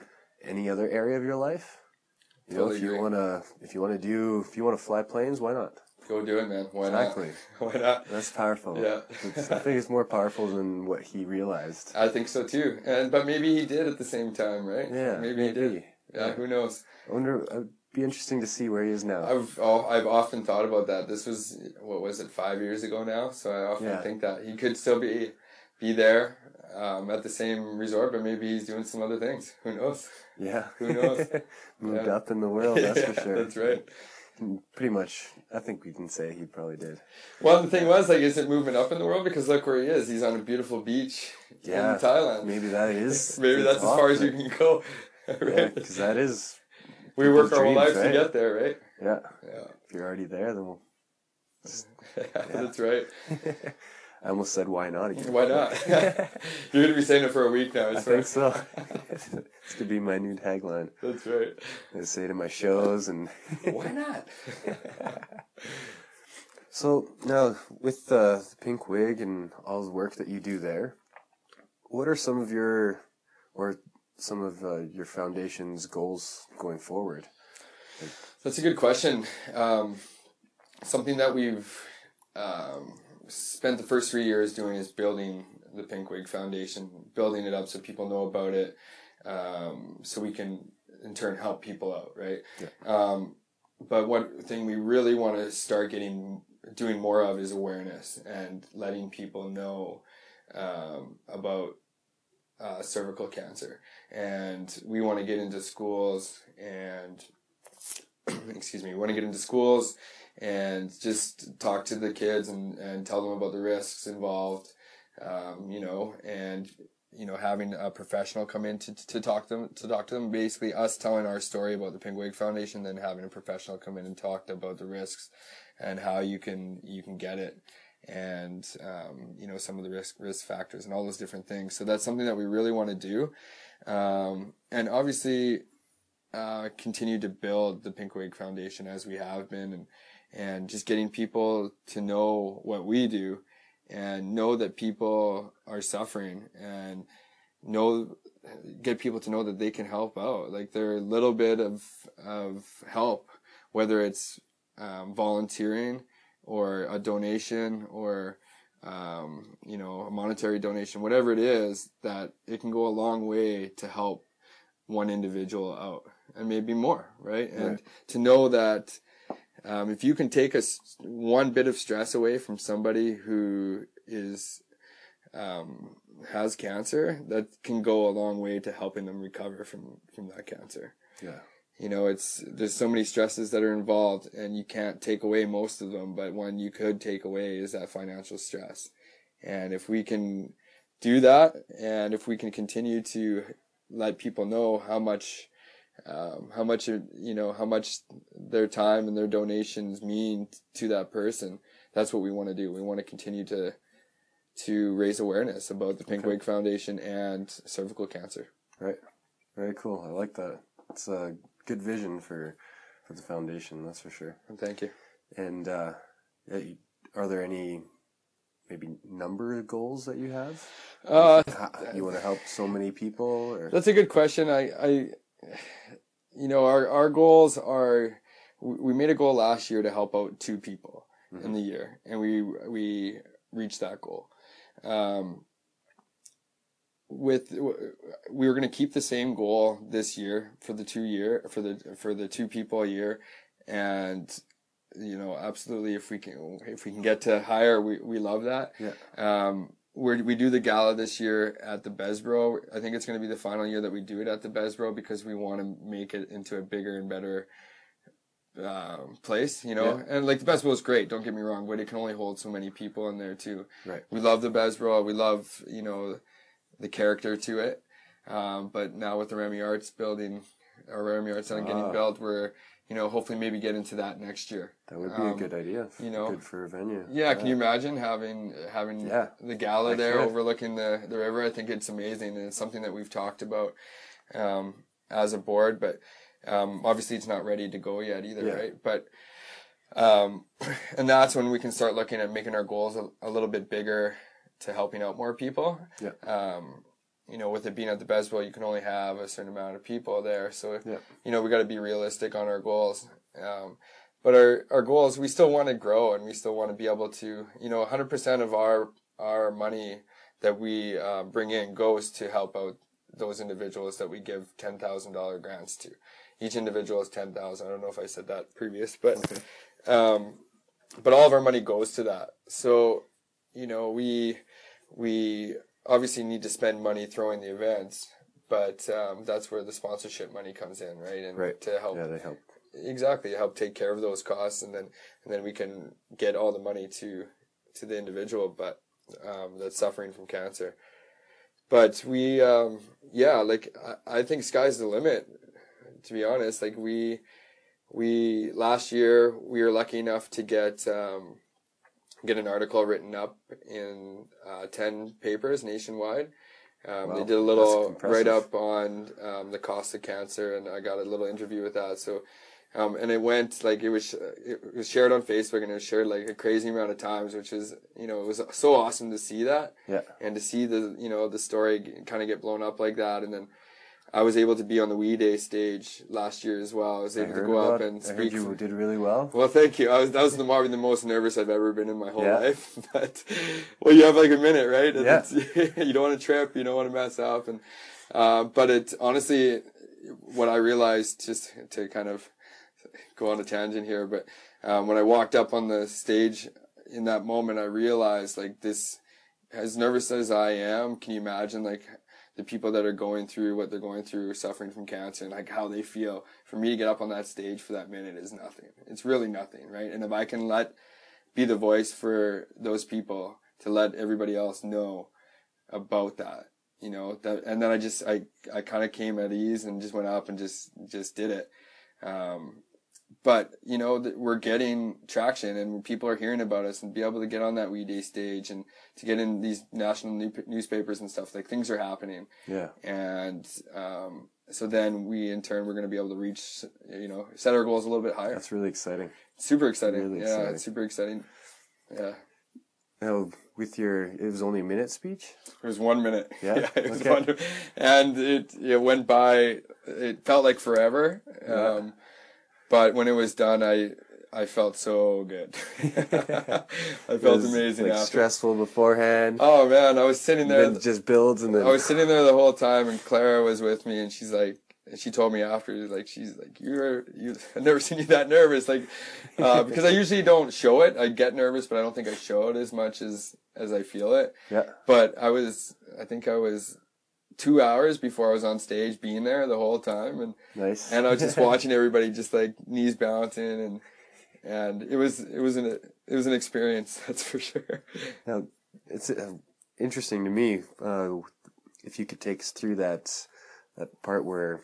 any other area of your life, you totally know, if you agree. wanna, if you wanna do, if you wanna fly planes, why not? Go do it, man. Why exactly. not? Why not? That's powerful. Yeah. It's, I think it's more powerful than what he realized. I think so too, and but maybe he did at the same time, right? Yeah, maybe, maybe. he did. Yeah, yeah, who knows? I wonder. It'd be interesting to see where he is now. I've oh, I've often thought about that. This was what was it five years ago now, so I often yeah. think that he could still be be there um, at the same resort, but maybe he's doing some other things. Who knows? Yeah, who knows? Moved yeah. up in the world, that's yeah, for sure. That's right. Pretty much, I think we can say he probably did. Well, the thing was, like, is it moving up in the world? Because look where he is. He's on a beautiful beach yeah, in Thailand. Maybe that is. maybe that's as far as you can go. Right? Yeah, because that is. We work our whole lives right? to get there, right? Yeah. Yeah. If you're already there, then we'll. yeah, yeah. That's right. I almost said, why not again? Why not? You're going to be saying it for a week now, I, I think so. It's going to be my new tagline. That's right. I say it in my shows and... Why not? So, now, with uh, the Pink Wig and all the work that you do there, what are some of your, or some of uh, your foundation's goals going forward? Like, that's a good question. Um, something that we've... Um, spent the first three years doing is building the Pink Wig Foundation, building it up so people know about it, um, so we can in turn help people out, right? Yeah. Um, but one thing we really want to start getting doing more of is awareness and letting people know um, about uh, cervical cancer, and we want to get into schools and excuse me, we want to get into schools. And just talk to the kids and, and tell them about the risks involved, um, you know, and, you know, having a professional come in to, to talk to them, to talk to them, basically us telling our story about the Pink Wig Foundation, then having a professional come in and talk about the risks and how you can, you can get it. And, um, you know, some of the risk, risk factors and all those different things. So that's something that we really want to do. Um, and obviously, uh, continue to build the Pink Wig Foundation as we have been, and, and just getting people to know what we do and know that people are suffering, and know, get people to know that they can help out. Like, they're a little bit of, of help, whether it's, um, volunteering or a donation or, um, you know, a monetary donation, whatever it is, that it can go a long way to help one individual out, and maybe more, right? And right. to know that, Um, if you can take us one bit of stress away from somebody who is, um, has cancer, that can go a long way to helping them recover from, from that cancer. Yeah. You know, it's, there's so many stresses that are involved, and you can't take away most of them, but one you could take away is that financial stress. And if we can do that, and if we can continue to let people know how much, um, how much, you know, how much their time and their donations mean to that person. That's what we want to do. We want to continue to, to raise awareness about the Pink Okay. Wig Foundation and cervical cancer. Right. Very cool. I like that. It's a good vision for, for the foundation, that's for sure. And thank you. And uh, yeah, you- are there any maybe number of goals that you have? Uh, How- you want to help so many people? Or? That's a good question. I, I, you know, our, our goals are, we we made a goal last year to help out two people Mhm. in the year, and we, we reached that goal. Um, with, we were going to keep the same goal this year for the two year, for the, for the two people a year. And, you know, absolutely, if we can, if we can get to higher, we, we love that. Yeah. Um, we we do the gala this year at the Besbro. I think it's going to be the final year that we do it at the Besbro because we want to make it into a bigger and better um, place, you know. Yeah. And like the Besbro is great, don't get me wrong, but it can only hold so many people in there too. Right. We love the Besbro. We love, you know, the character to it. Um, but now with the Remy Arts building, or Remy Arts Center getting Ah. built, we're, you know, hopefully maybe get into that next year. That would be Um, a good idea. you know, good for a venue. Yeah, can you imagine having having Yeah, the gala I there could. overlooking the, the river? I think it's amazing, and it's something that we've talked about um, as a board, but um, obviously it's not ready to go yet either, Yeah. right? But um, and that's when we can start looking at making our goals a, a little bit bigger to helping out more people. Yeah. Um, you know, with it being at the Besbro, you can only have a certain amount of people there, so Yeah. you know we got to be realistic on our goals. Um, But our, our goals, we still want to grow, and we still want to be able to, you know, one hundred percent of our our money that we uh, bring in goes to help out those individuals that we give ten thousand dollars grants to. Each individual is ten thousand dollars. I don't know if I said that previous, but Okay. um, but all of our money goes to that. So, you know, we we obviously need to spend money throwing the events, but um, that's where the sponsorship money comes in, right? And Right. to help Yeah, they help. exactly help take care of those costs, and then and then we can get all the money to to the individual but um that's suffering from cancer. But we um yeah like I, I think sky's the limit, to be honest. Like we we last year we were lucky enough to get um get an article written up in uh ten papers nationwide. Um, Wow, they did a that's little impressive. write up on um, the cost of cancer, and I got a little interview with that. So, um, and it went like it was it was shared on Facebook, and it was shared like a crazy amount of times, which is, you know, it was so awesome to see that. Yeah. And to see the, you know, the story kind of get blown up like that. And then I was able to be on the We Day stage last year as well. I was I able to heard go up about- and I heard speak. you for- did really well. well, thank you. I was, that was the, probably the most nervous I've ever been in my whole Yeah. life. But, well, you have like a minute, right? And Yeah. it's- you don't want to trip, you don't want to mess up. And, uh, but it, honestly, what I realized, just to kind of go on a tangent here, but, um, when I walked up on the stage in that moment, I realized like this, as nervous as I am, can you imagine like the people that are going through what they're going through, suffering from cancer, and like how they feel? For me to get up on that stage for that minute is nothing. It's really nothing, right? And if I can let, be the voice for those people to let everybody else know about that, you know, that, and then I just, I, I kind of came at ease and just went up and just, just did it. Um, but you know, th- we're getting traction, and people are hearing about us, and be able to get on that We Day stage and to get in these national new- newspapers and stuff, like things are happening. Yeah. And, um, so then we, in turn, we're going to be able to reach, you know, set our goals a little bit higher. That's really exciting. Super exciting. really yeah, exciting. it's super exciting. Yeah. Now, with your, it was only a minute speech? It was one minute. Yeah? it was Okay. one, and it it went by. It felt like forever. Yeah. Um, but when it was done, I I felt so good. I It felt was, amazing like after. stressful beforehand. Oh man, I was sitting there. Then it just builds and then. I was sitting there the whole time, and Clara was with me, and she's like, and she told me after, like, she's like, you're, you, I've never seen you that nervous, like, uh, because I usually don't show it. I get nervous, but I don't think I show it as much as, as I feel it. Yeah. But I was, I think I was two hours before I was on stage being there the whole time, and, Nice. and I was just watching everybody just like knees bouncing, and, and it was, it was an, it was an experience, that's for sure. Now, it's uh, interesting to me, uh, if you could take us through that, that part where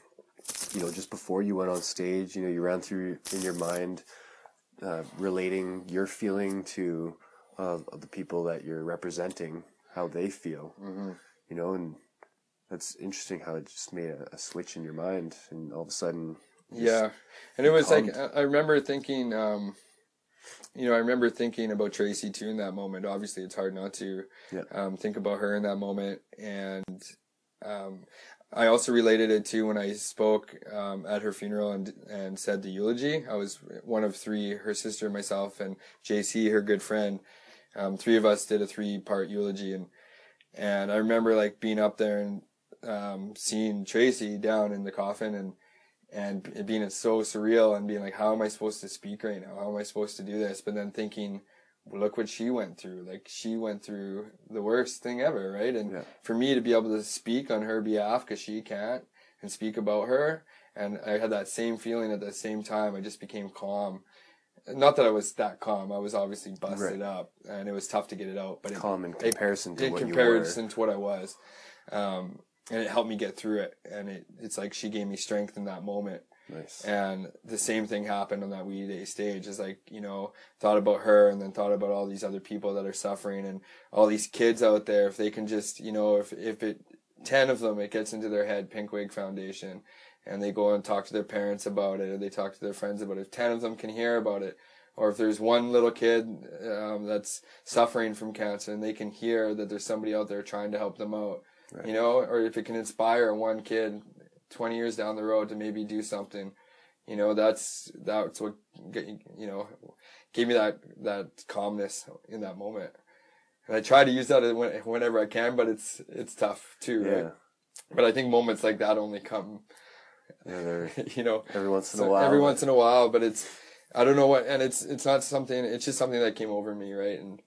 you know, just before you went on stage, you know, you ran through in your mind, uh, relating your feeling to uh, the people that you're representing, how they feel, mm-hmm. you know, and that's interesting how it just made a, a switch in your mind, and all of a sudden, yeah, and it was calmed. Like I remember thinking, um, you know, I remember thinking about Tracy too in that moment. Obviously, it's hard not to yeah. um, think about her in that moment, and um, I also related it to when I spoke um, at her funeral and and said the eulogy. I was one of three, her sister, myself, and J C, her good friend. Um, three of us did a three-part eulogy, and and I remember like being up there and um, seeing Tracy down in the coffin, and and it being so surreal, and being like, how am I supposed to speak right now? How am I supposed to do this? But then thinking, well, look what she went through. Like, she went through the worst thing ever, right? And yeah. for me to be able to speak on her behalf, because she can't, and speak about her, and I had that same feeling at the same time. I just became calm. Not that I was that calm. I was obviously busted right. up, and it was tough to get it out. But calm it, in comparison it, to in what comparison you were. to what I was, um, and it helped me get through it. And it, it's like she gave me strength in that moment. Nice. And the same thing happened on that Weedy Day stage. Is like, you know, thought about her, and then thought about all these other people that are suffering, and all these kids out there. If they can just, you know, if if it ten of them, it gets into their head, Pinkwig Foundation, and they go and talk to their parents about it, or they talk to their friends about it. If ten of them can hear about it, or if there's one little kid um, that's suffering from cancer, and they can hear that there's somebody out there trying to help them out, right. You know, or if it can inspire one kid twenty years down the road to maybe do something, you know, that's, that's what, you know, gave me that, that calmness in that moment. And I try to use that whenever I can, but it's, it's tough too, yeah. right? But I think moments like that only come, yeah, they're, you know, every once in so a while, every once in a while, but it's, I don't know what, and it's, it's not something, it's just something that came over me, right? And,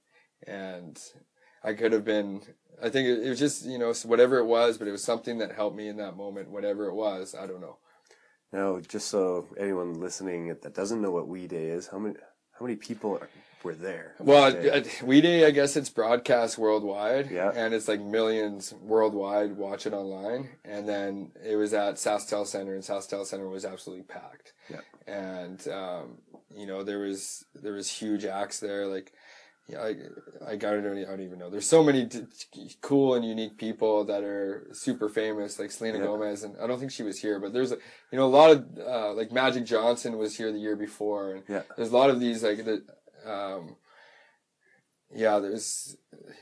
and I could have been, I think it, it was just, you know, whatever it was, but it was something that helped me in that moment, whatever it was, I don't know. Now, just so anyone listening that doesn't know what We Day is, how many, how many people are, were there? Well, We Day, I guess it's broadcast worldwide, yeah. and it's like millions worldwide watch it online. And then it was at SaskTel Center, and SaskTel Center was absolutely packed. Yeah. And um, you know, there was there was huge acts there, like. Yeah, I, I got it. I don't even know. There's so many d- cool and unique people that are super famous, like Selena yeah. Gomez, and I don't think she was here, but there's, a, you know, a lot of, uh, like Magic Johnson was here the year before, and yeah. there's a lot of these, like, the, um, yeah, there's,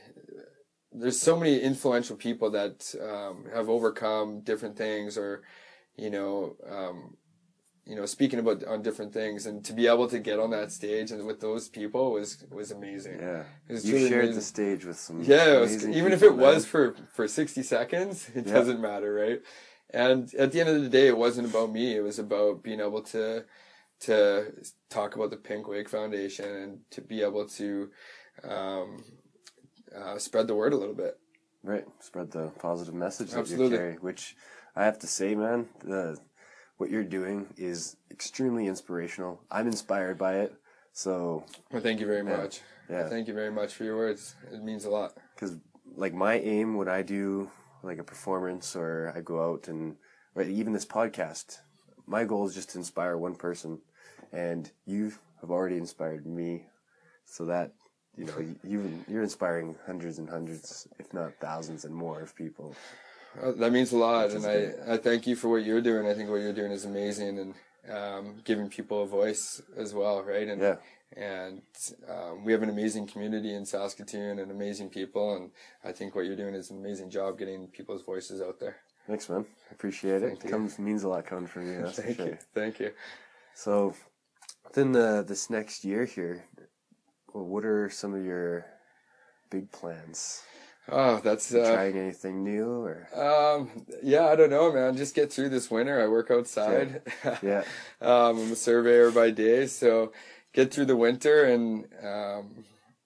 there's so many influential people that, um, have overcome different things, or, you know, um, you know, speaking about on different things, and to be able to get on that stage and with those people was was amazing. Yeah, it was you really shared amazing. The stage with some yeah, it was, amazing even people, if it man. was for for sixty seconds, it yeah. doesn't matter, right? And at the end of the day, it wasn't about me. It was about being able to to talk about the Pinkwig Foundation, and to be able to um, uh, spread the word a little bit. Right, spread the positive message that Absolutely. you carry. Which I have to say, man, the. What you're doing is extremely inspirational. I'm inspired by it. So, well, thank you very yeah, much. Yeah. Well, thank you very much for your words. It means a lot. Because, like, my aim when I do, like, a performance, or I go out and, or even this podcast, my goal is just to inspire one person. And you have already inspired me. So that, you know, you, you're inspiring hundreds and hundreds, if not thousands and more of people. Uh, that means a lot, and I, I, I thank you for what you're doing. I think what you're doing is amazing, and um, giving people a voice as well, right? And yeah. and um, we have an amazing community in Saskatoon, and amazing people, and I think what you're doing is an amazing job getting people's voices out there. Thanks, man. I appreciate it. Thank It comes, means a lot coming from you. That's thank for sure. you. Thank you. So, within the, this next year here, well, what are some of your big plans? Oh, that's you uh, trying anything new, or um, yeah, I don't know, man. Just get through this winter. I work outside. Yeah. um, I'm a surveyor by day, so get through the winter, and um,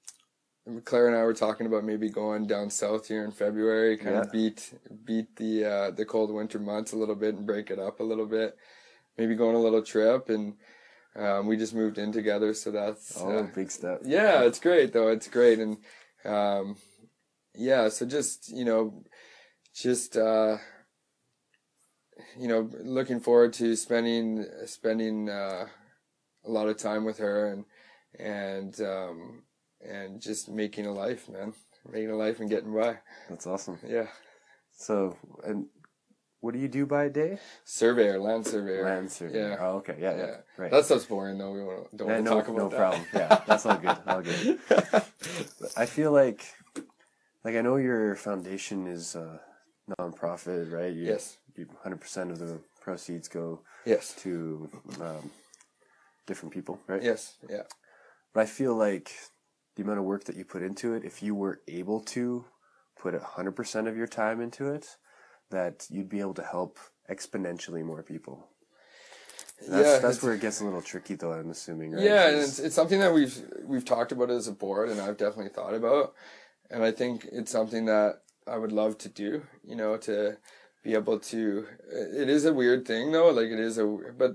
Claire and I were talking about maybe going down south here in February, kind yeah. of beat beat the uh, the cold winter months a little bit and break it up a little bit. Maybe go on a little trip, and um, we just moved in together, so that's oh, uh, big step. Yeah, it's great though. It's great, and um, yeah, so just you know, just uh, you know, looking forward to spending spending uh, a lot of time with her and and um, and just making a life, man, making a life and getting by. That's awesome. Yeah. So, and what do you do by day? Surveyor, land surveyor. Land surveyor. Yeah. Oh, okay. Yeah, yeah. Yeah. Right. That stuff's boring, though. We won't, don't Yeah, want to no, talk about no that. problem. Yeah, that's all good. All good. I feel like, like I know your foundation is a nonprofit, right? You, Yes. You one hundred percent of the proceeds go Yes. to um, different people, right? Yes. Yeah. But I feel like the amount of work that you put into it, if you were able to put one hundred percent of your time into it, that you'd be able to help exponentially more people. That's, yeah, that's where it gets a little tricky, though, I'm assuming, right? Yeah, and it's, it's something that we've we've talked about as a board, and I've definitely thought about, and I think it's something that I would love to do. You know, to be able to. It is a weird thing, though. Like it is a, but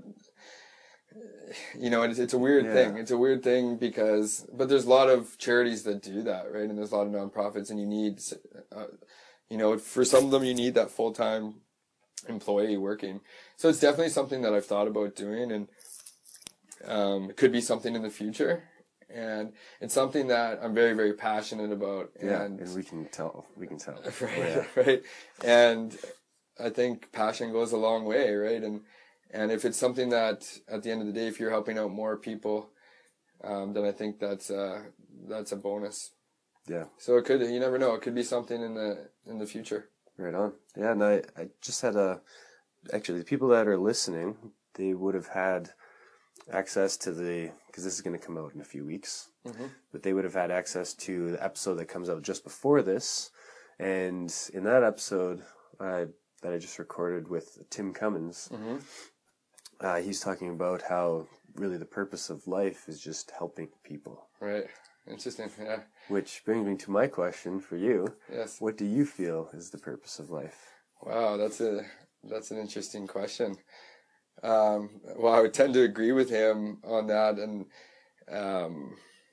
you know, it's it's a weird Yeah. thing. It's a weird thing because, but there's a lot of charities that do that, right? And there's a lot of nonprofits, and you need, uh, you know, for some of them, you need that full time employee working. So it's definitely something that I've thought about doing, and um, it could be something in the future. And it's something that I'm very, very passionate about. Yeah, and, and we can tell. We can tell. right, Yeah. right. And I think passion goes a long way, right? And and if it's something that at the end of the day, if you're helping out more people, um, then I think that's uh, that's a bonus. Yeah. So it could, you never know, it could be something in the in the future. Right on. Yeah, and I, I just had a, actually, the people that are listening, they would have had access to the, because this is going to come out in a few weeks, Mm-hmm. but they would have had access to the episode that comes out just before this. And in that episode uh, that I just recorded with Tim Cummins, Mm-hmm. uh, he's talking about how really the purpose of life is just helping people. Right. Interesting. Yeah. Which brings me to my question for you. Yes. What do you feel is the purpose of life? Wow, that's a that's an interesting question. Um, well, I would tend to agree with him on that, and um,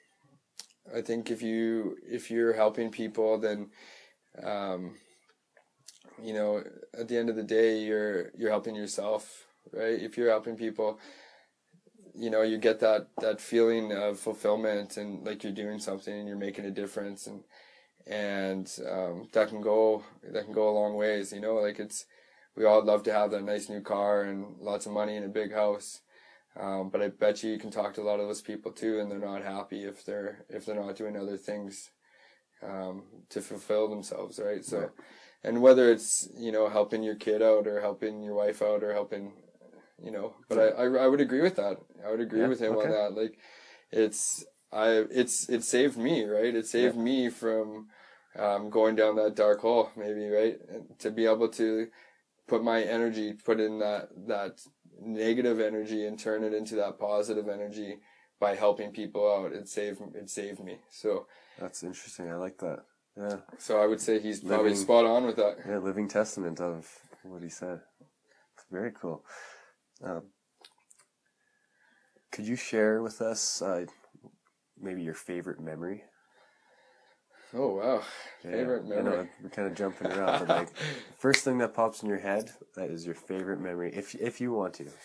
I think if you if you're helping people, then um, you know, at the end of the day, you're you're helping yourself, right? If you're helping people, you know, you get that that feeling of fulfillment and like you're doing something and you're making a difference, and and um, that can go that can go a long ways. You know, like it's we all love to have that nice new car and lots of money and a big house, um, but I bet you you can talk to a lot of those people too, and they're not happy if they're if they're not doing other things um, to fulfill themselves, right? So, Right. and whether it's you know helping your kid out or helping your wife out or helping, you know, but I I, I would agree with that. I would agree Yeah, with him okay. on that. Like, it's I it's it saved me, right? It saved Yeah. me from um, going down that dark hole, maybe, right? And to be able to put my energy, put in that that negative energy, and turn it into that positive energy by helping people out. It saved it saved me. So That's interesting. I like that. Yeah. so I would say he's probably Living- spot on with that. Yeah, living testament of what he said. Very cool. Um, could you share with us uh, maybe your favorite memory? Oh wow, Yeah, favorite I memory. know we're kind of jumping around, but like first thing that pops in your head that is your favorite memory, if if you want to.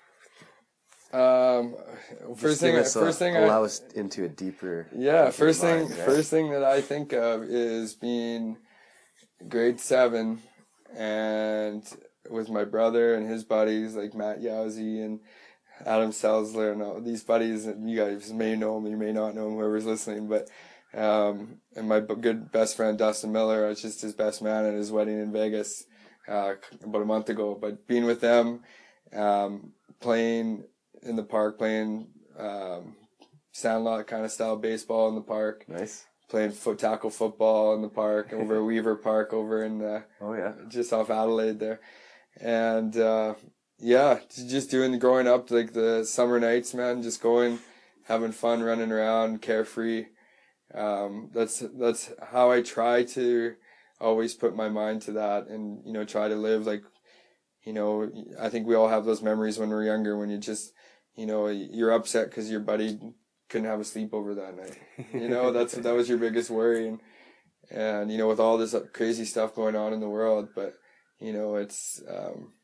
Um, Just first give thing, us a- first thing, allow I, us into a deeper. yeah, deeper first thing, mind, right? first thing that I think of is being grade seven, and with my brother and his buddies like Matt Yowzy and Adam Selsler and all these buddies. And you guys may know them, you may not know them, whoever's listening, but um, and my b- good best friend Dustin Miller, I was just his best man at his wedding in Vegas uh, about a month ago. But being with them, um, playing in the park, playing um, sandlot kind of style baseball in the park, Nice. playing foot tackle football in the park over at Weaver Park over in uh, Oh yeah. just off Adelaide there, and uh, yeah, just doing growing up like the summer nights, man, just going, having fun, running around, carefree. Um, that's that's how I try to always put my mind to that, and you know try to live like, you know, I think we all have those memories when we're younger when you just, you know, you're upset because your buddy couldn't have a sleepover that night. You know, that's that was your biggest worry, and and you know with all this crazy stuff going on in the world, but you know it's um,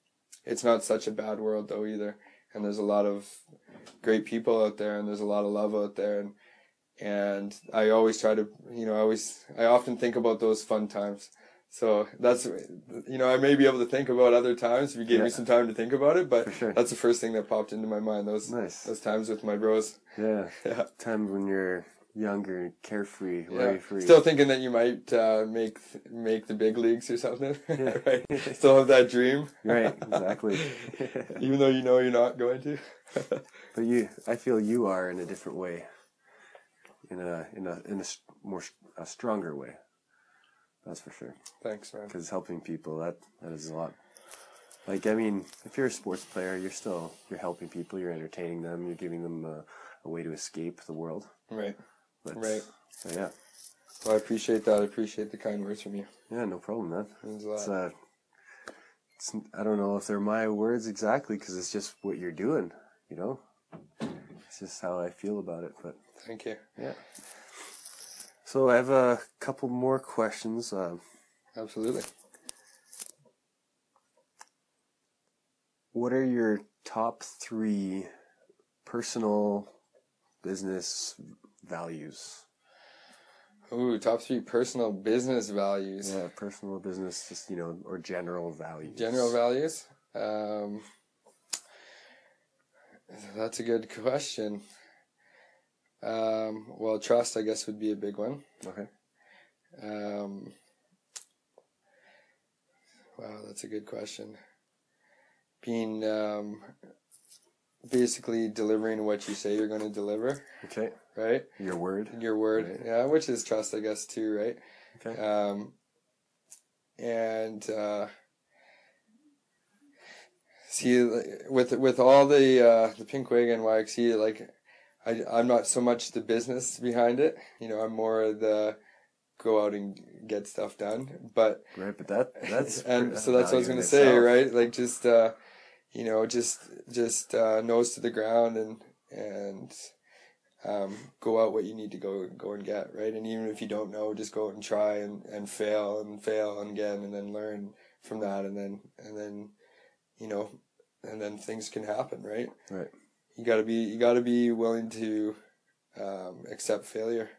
it's not such a bad world though either. And there's a lot of great people out there, and there's a lot of love out there. And, and I always try to, you know, I always, I often think about those fun times. So that's, you know, I may be able to think about other times if you gave Yeah. me some time to think about it, but For sure. that's the first thing that popped into my mind. Those, Nice. those times with my bros. Yeah. Yeah. Time when you're younger, carefree, Yeah. worry free. Still thinking that you might uh, make make the big leagues or something. Yeah. Right. Still have that dream. Right, exactly. Even though you know you're not going to. But you, I feel you are in a different way, in a in a in a s- more s- a stronger way. That's for sure. Thanks, man. Because helping people, that that is a lot. Like, I mean, if you're a sports player, you're still you're helping people, you're entertaining them, you're giving them a, a way to escape the world. Right. But, Right. So yeah, Well, I appreciate that. I appreciate the kind words from you. yeah, no problem, man. It means a lot. It's uh, it's, I don't know if they're my words exactly, because it's just what you're doing, you know. It's just how I feel about it, but Thank you. yeah. So I have a couple more questions. Uh, Absolutely. what are your top three personal business values? Ooh, top three personal business values. Yeah, personal business, just, you know, or general values. General values. Um, that's a good question. Um, well, trust, I guess, would be a big one. Okay. Um, wow, that's a good question. Being um, basically delivering what you say you're going to deliver, Okay. right? Your word. Your word, Right. yeah, which is trust, I guess, too, right? Okay. Um, and uh, see, with with all the uh, the Pink Wig and Y X E, like I I'm not so much the business behind it. You know, I'm more the go out and get stuff done. But Right, but that that's and a so that's what I was value in gonna say, itself. right? Like just uh, you know, just just uh, nose to the ground and and um, go out what you need to go go and get, right? And even if you don't know, just go out and try and, and fail and fail again, and then learn from that, and then and then you know, and then things can happen, right? Right. You gotta be you gotta be willing to um, accept failure.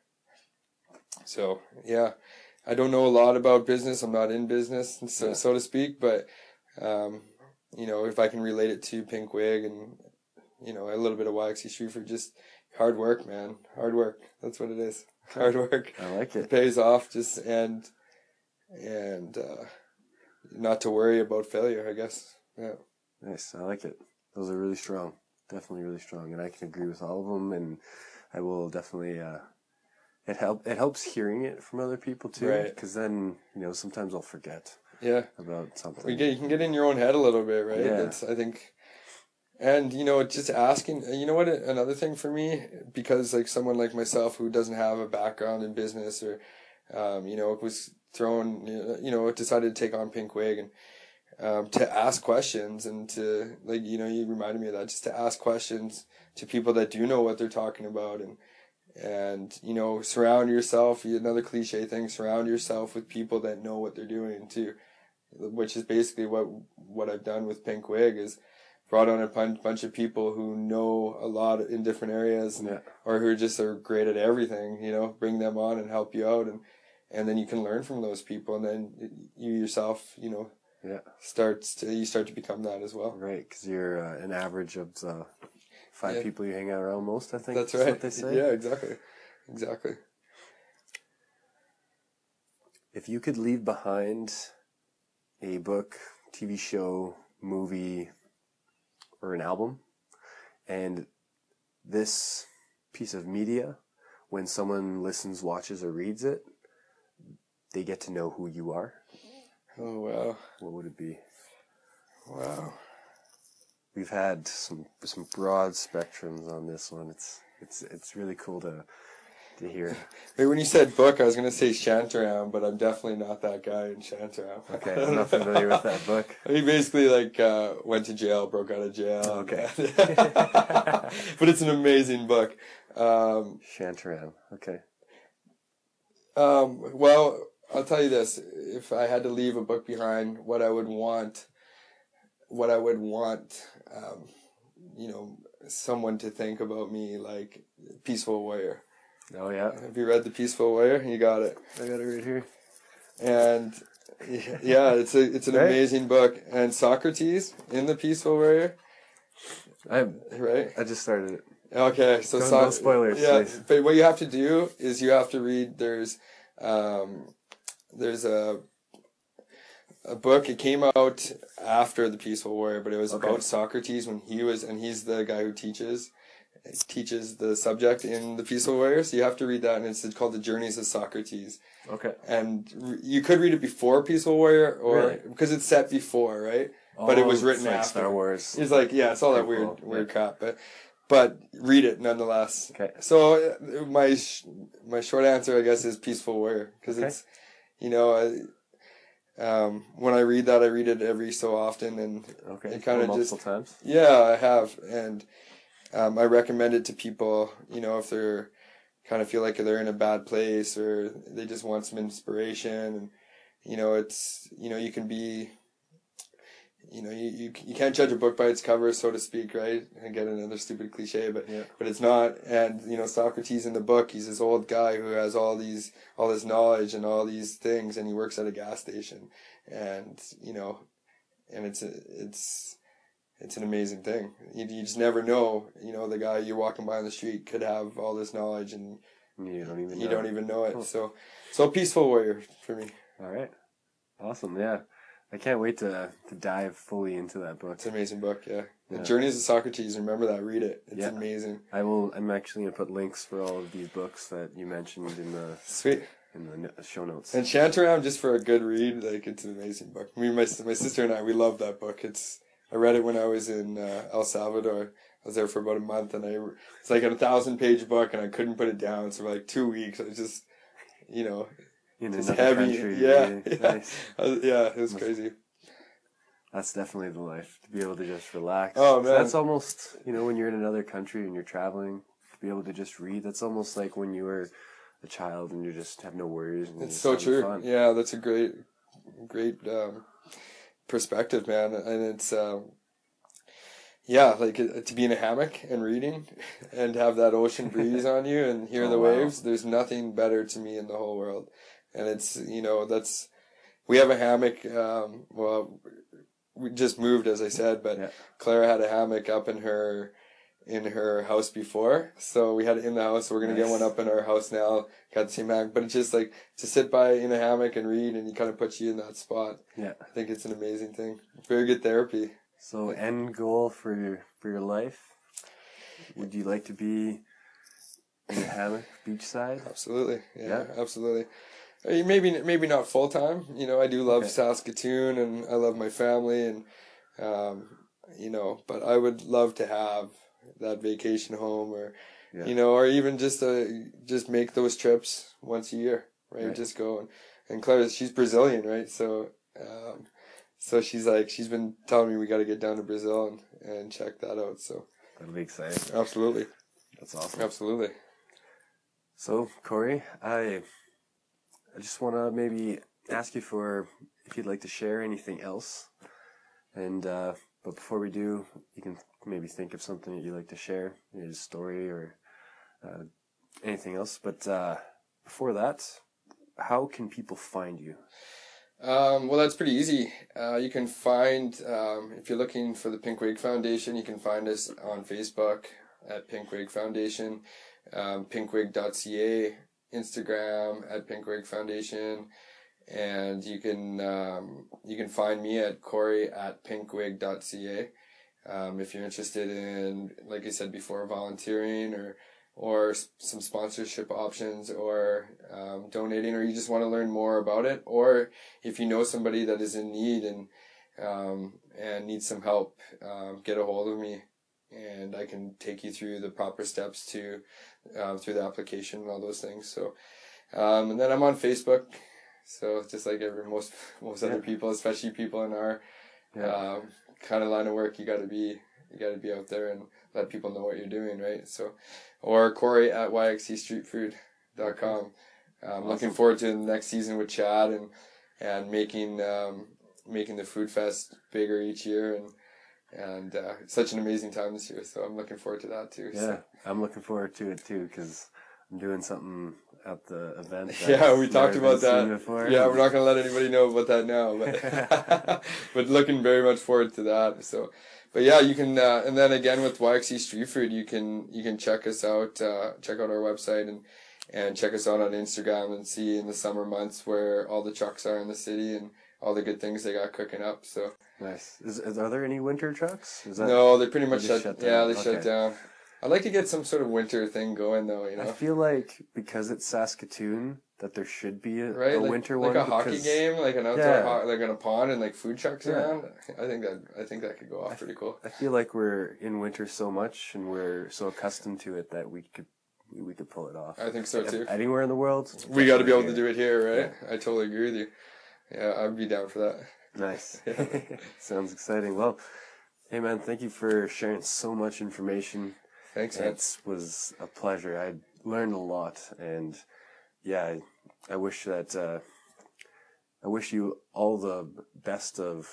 So yeah, I don't know a lot about business. I'm not in business, so Yeah. so to speak, but um, you know, if I can relate it to Pink Wig and you know a little bit of Y X E Street for just hard work, man. Hard work. That's what it is. Hard work. I like It it. pays off. Just and and uh, not to worry about failure, I guess. Yeah. Nice. I like it. Those are really strong. Definitely really strong, and I can agree with all of them. And I will definitely. Uh, it help. It helps hearing it from other people too, Right. because then you know sometimes I'll forget Yeah. about something. We get you can get in your own head a little bit, right? Yeah. That's I think. And you know, just asking. You know what? Another thing for me, because like someone like myself who doesn't have a background in business, or um, you know, was thrown, you know, decided to take on Pink Wig and um, to ask questions and to like, you know, you reminded me of that. Just to ask questions to people that do know what they're talking about, and and you know, surround yourself. Another cliche thing: surround yourself with people that know what they're doing too. Which is basically what what I've done with Pink Wig is brought on a bun- bunch of people who know a lot in different areas, and, Yeah. or who just are great at everything. You know, bring them on and help you out, and and then you can learn from those people, and then you yourself, you know, Yeah. starts to you start to become that as well. Right, because you're uh, an average of the five Yeah. people you hang out around most. I think That's is right. what they say. Yeah, exactly, exactly. If you could leave behind a book, T V show, movie, or an album, and this piece of media, when someone listens, watches, or reads it, they get to know who you are, Oh wow, what would it be? wow. We've had some some broad spectrums on this one. It's it's it's really cool to to hear. Wait, when you said book, I was gonna say Shantaram, but I'm definitely not that guy in Shantaram. Okay, I'm not familiar with that book. He basically like uh, went to jail, broke out of jail. Okay. But it's an amazing book. Um, Shantaram. Okay. um, well, I'll tell you this: if I had to leave a book behind, what I would want what I would want, um, you know, someone to think about me, like Peaceful Warrior. Oh yeah, Have you read The Peaceful Warrior? You got it. I got it right here. And yeah, it's a it's an Right? amazing book. And Socrates in The Peaceful Warrior, I right? I just started it. Okay, so Don't- so- no spoilers, Yeah, please. but what you have to do is you have to read. There's, um, there's a a book. It came out after The Peaceful Warrior, but it was Okay. about Socrates when he was, and he's the guy who teaches teaches the subject in The Peaceful Warrior. So you have to read that, and it's called The Journeys of Socrates. Okay. And re- you could read it before Peaceful Warrior, or Really? because it's set before, right? But it was Oh, written it's like after. Star Wars. It's like, yeah, it's all that Pretty weird, cool, weird yeah. crap, but but read it nonetheless. Okay. So uh, my sh- my short answer, I guess, is Peaceful Warrior, because Okay. it's, you know, I, um, when I read that, I read it every so often, and Okay. it kind of multiple just times. yeah, I have, and um, I recommend it to people, you know, if they're kind of feel like they're in a bad place or they just want some inspiration, and you know, it's, you know, you can be, you know, you, you you can't judge a book by its cover, so to speak, right? Again, another stupid cliche, but Yeah. but it's not. And you know, Socrates in the book, he's this old guy who has all these all this knowledge and all these things, and he works at a gas station, and you know, and it's a, it's it's an amazing thing. You, you just never know. You know, the guy you're walking by on the street could have all this knowledge, and You don't even. you know. don't even know it. Cool. So, so Peaceful Warrior for me. All right. Awesome. Yeah. I can't wait to to dive fully into that book. It's an amazing book. Yeah, The Yeah. Journeys of Socrates. Remember that. Read it. It's Yeah. amazing. I will. I'm actually gonna put links for all of these books that you mentioned in the Sweet. in the no- show notes. And Shantaram, just for a good read, like it's an amazing book. Me, my my sister and I, we love that book. It's I read it when I was in uh, El Salvador. I was there for about a month, and I it's like a thousand page book, and I couldn't put it down. So for like two weeks, I was just, you know, in just another heavy. country. Yeah, really. yeah, Nice. I was- yeah. It was crazy. That's definitely the life, to be able to just relax. Oh, So man. that's almost, you know, when you're in another country and you're traveling, to be able to just read, that's almost like when you were a child and you just have no worries. And It's you're so just having true. fun. Yeah, that's a great, great um, perspective, man. And it's, um, yeah, like uh, to be in a hammock and reading and have that ocean breeze on you and hear Oh, the wow. waves. There's nothing better to me in the whole world. And it's, you know, that's, we have a hammock. Um, well, we just moved, as I said, but Yeah. Clara had a hammock up in her in her house before, so we had it in the house. So we're gonna get Nice. one up in our house now. Got the same hammock, but it's just like to sit by in a hammock and read, and he kind of puts you in that spot. Yeah. I think it's an amazing thing. Very good therapy. So, end goal for your for your life? Would you like to be in a hammock, beachside? Absolutely, yeah, Yeah. absolutely. I mean, maybe maybe not full time. You know, I do love Okay. Saskatoon, and I love my family, and um, you know, but I would love to have that vacation home, or Yeah. you know, or even just uh just make those trips once a year, right? Right. Just go and, and Claire, she's Brazilian, right? So, um, so she's like, she's been telling me we got to get down to Brazil and, and check that out. So, That'll be exciting. absolutely, That's awesome. absolutely. So, Corey, I I just want to maybe ask you for if you'd like to share anything else. And uh, but before we do, you can maybe think of something that you'd like to share, maybe a story or uh, anything else. But uh, before that, how can people find you? Um, well, that's pretty easy. Uh, you can find, um, if you're looking for the Pink Wig Foundation, you can find us on Facebook at Pink Wig Foundation, um, pinkwig dot c a, Instagram at Pink Wig Foundation, and you can um, you can find me at Corey at pinkwig dot c a. Um, if you're interested in, like I said before, volunteering or or s- some sponsorship options, or um, donating, or you just want to learn more about it, or if you know somebody that is in need and um, and needs some help, um, get a hold of me, and I can take you through the proper steps to uh, through the application and all those things. So, um, and then I'm on Facebook. So just like every most most other Yeah. people, especially people in our Yeah. um, kind of line of work, you got to be you got to be out there and let people know what you're doing, right? So, or Corey at y x c street food dot com. I'm looking Awesome. forward to the next season with Chad and and making um, making the food fest bigger each year, and and uh, it's such an amazing time this year. So I'm looking forward to that too. Yeah, so. I'm looking forward to it too because I'm doing something at the event. Yeah, we talked about that. Before. Yeah, we're not going to let anybody know about that now, but but looking very much forward to that. So, but yeah, you can, uh, and then again with Y X E Street Food, you can you can check us out, uh, check out our website and and check us out on Instagram and see in the summer months where all the trucks are in the city and all the good things they got cooking up. So nice. Is, is are there any winter trucks? Is that, no, they pretty much shut. shut Yeah, they okay. shut down. I'd like to get some sort of winter thing going though, you know. I feel like because it's Saskatoon that there should be a, right? a like, winter like one. Like a hockey game, like an outdoor, yeah. ho- like in a pond and like food trucks yeah. around. I think that I think that could go off I, pretty cool. I feel like we're in winter so much and we're so accustomed to it that we could we, we could pull it off. I think so too. Anywhere in the world, we got to be able here. to do it here, right? Yeah. I totally agree with you. Yeah, I'd be down for that. Nice. Sounds exciting. Well, hey man, thank you for sharing so much information. Thanks, man. It was a pleasure. I learned a lot, and yeah, I, I wish that uh, I wish you all the best of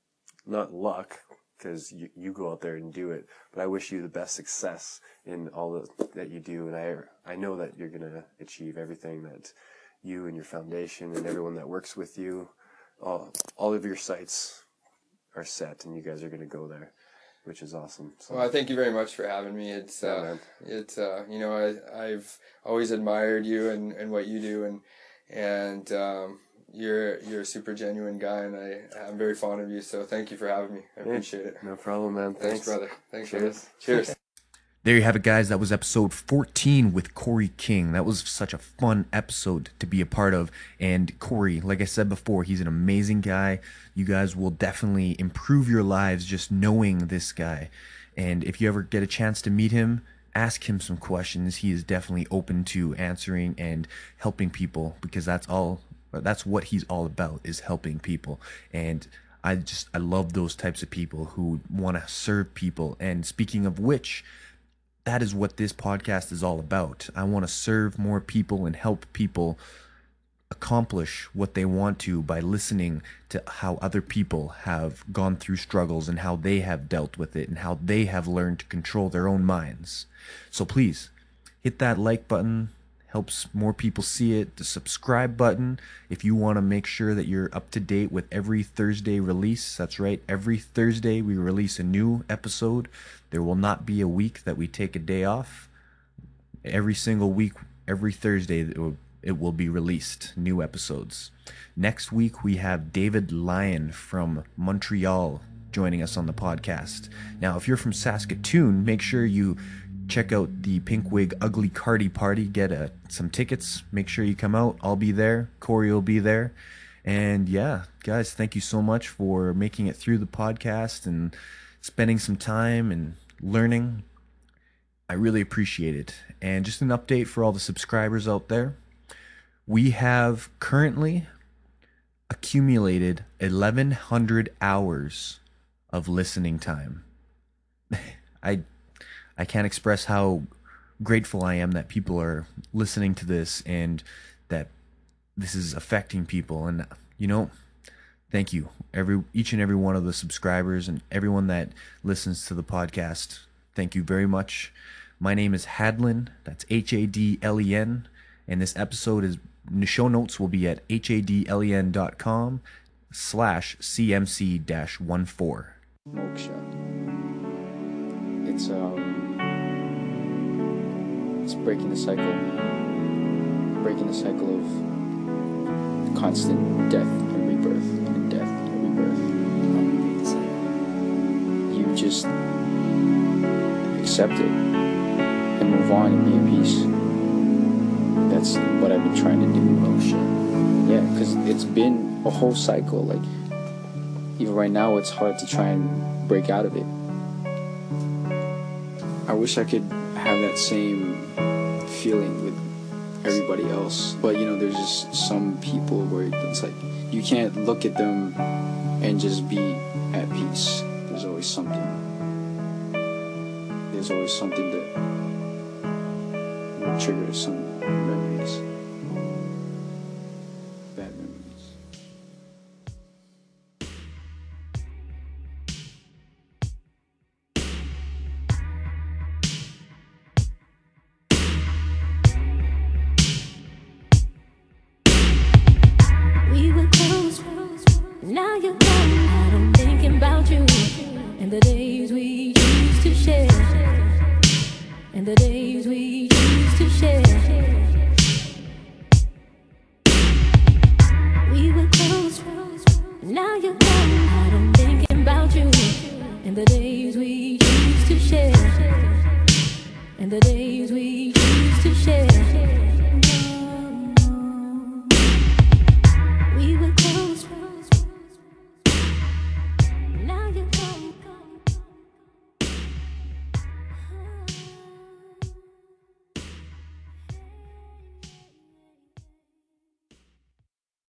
not luck because you you go out there and do it, but I wish you the best success in all the, that you do, and I I know that you're gonna achieve everything that you and your foundation and everyone that works with you, all all of your sites are set, and you guys are gonna go there. Which is awesome. So. Well, thank you very much for having me. It's, yeah, uh, man. it's, uh, you know, I, I've always admired you and, and what you do, and, and, um, you're, you're a super genuine guy, and I, I'm very fond of you. So thank you for having me. I appreciate it. No problem, man. Thanks, Thanks, brother. Thanks, Cheers. brother. Cheers. There you have it, guys. That was episode fourteen with Corey King. That was such a fun episode to be a part of. And Corey, like I said before, he's an amazing guy. You guys will definitely improve your lives just knowing this guy. And if you ever get a chance to meet him, ask him some questions. He is definitely open to answering and helping people, because that's all, that's what he's all about, is helping people. And I just, I love those types of people who want to serve people. And speaking of which, that is what this podcast is all about. I want to serve more people and help people accomplish what they want to by listening to how other people have gone through struggles and how they have dealt with it and how they have learned to control their own minds. So please hit that like button. Helps more people see it. The subscribe button if you want to make sure that you're up to date with every Thursday release. That's right, every Thursday we release a new episode. There will not be a week that we take a day off. Every single week, every Thursday it will, it will be released, new episodes. Next week we have David Lyon from Montreal joining us on the podcast. Now, if you're from Saskatoon, make sure you check out the Pink Wig Ugly Cardi Party. Get uh, some tickets. Make sure you come out. I'll be there. Corey will be there. And yeah, guys, thank you so much for making it through the podcast and spending some time and learning. I really appreciate it. And just an update for all the subscribers out there. We have currently accumulated eleven hundred hours of listening time. I I can't express how grateful I am that people are listening to this and that this is affecting people. And, you know, thank you. Every each and every one of the subscribers and everyone that listens to the podcast. Thank you very much. My name is Hadlen. That's H A D L E N. And this episode is, the show notes will be at hadlen.com slash CMC dash one four. Moksha. It's, um... It's breaking the cycle. Breaking the cycle of constant death and rebirth, and death and rebirth. You just accept it and move on and be at peace. That's what I've been trying to do. Oh shit. Yeah, because it's been a whole cycle. Like, even right now, it's hard to try and break out of it. I wish I could have that same feeling with everybody else, but you know, there's just some people where it's like you can't look at them and just be at peace. There's always something. There's always something that will trigger some memories, bad memories. and the days we used to share, and the days we used to share. We were close, now you're gone. I don't think about you, and the days we used to share, and the days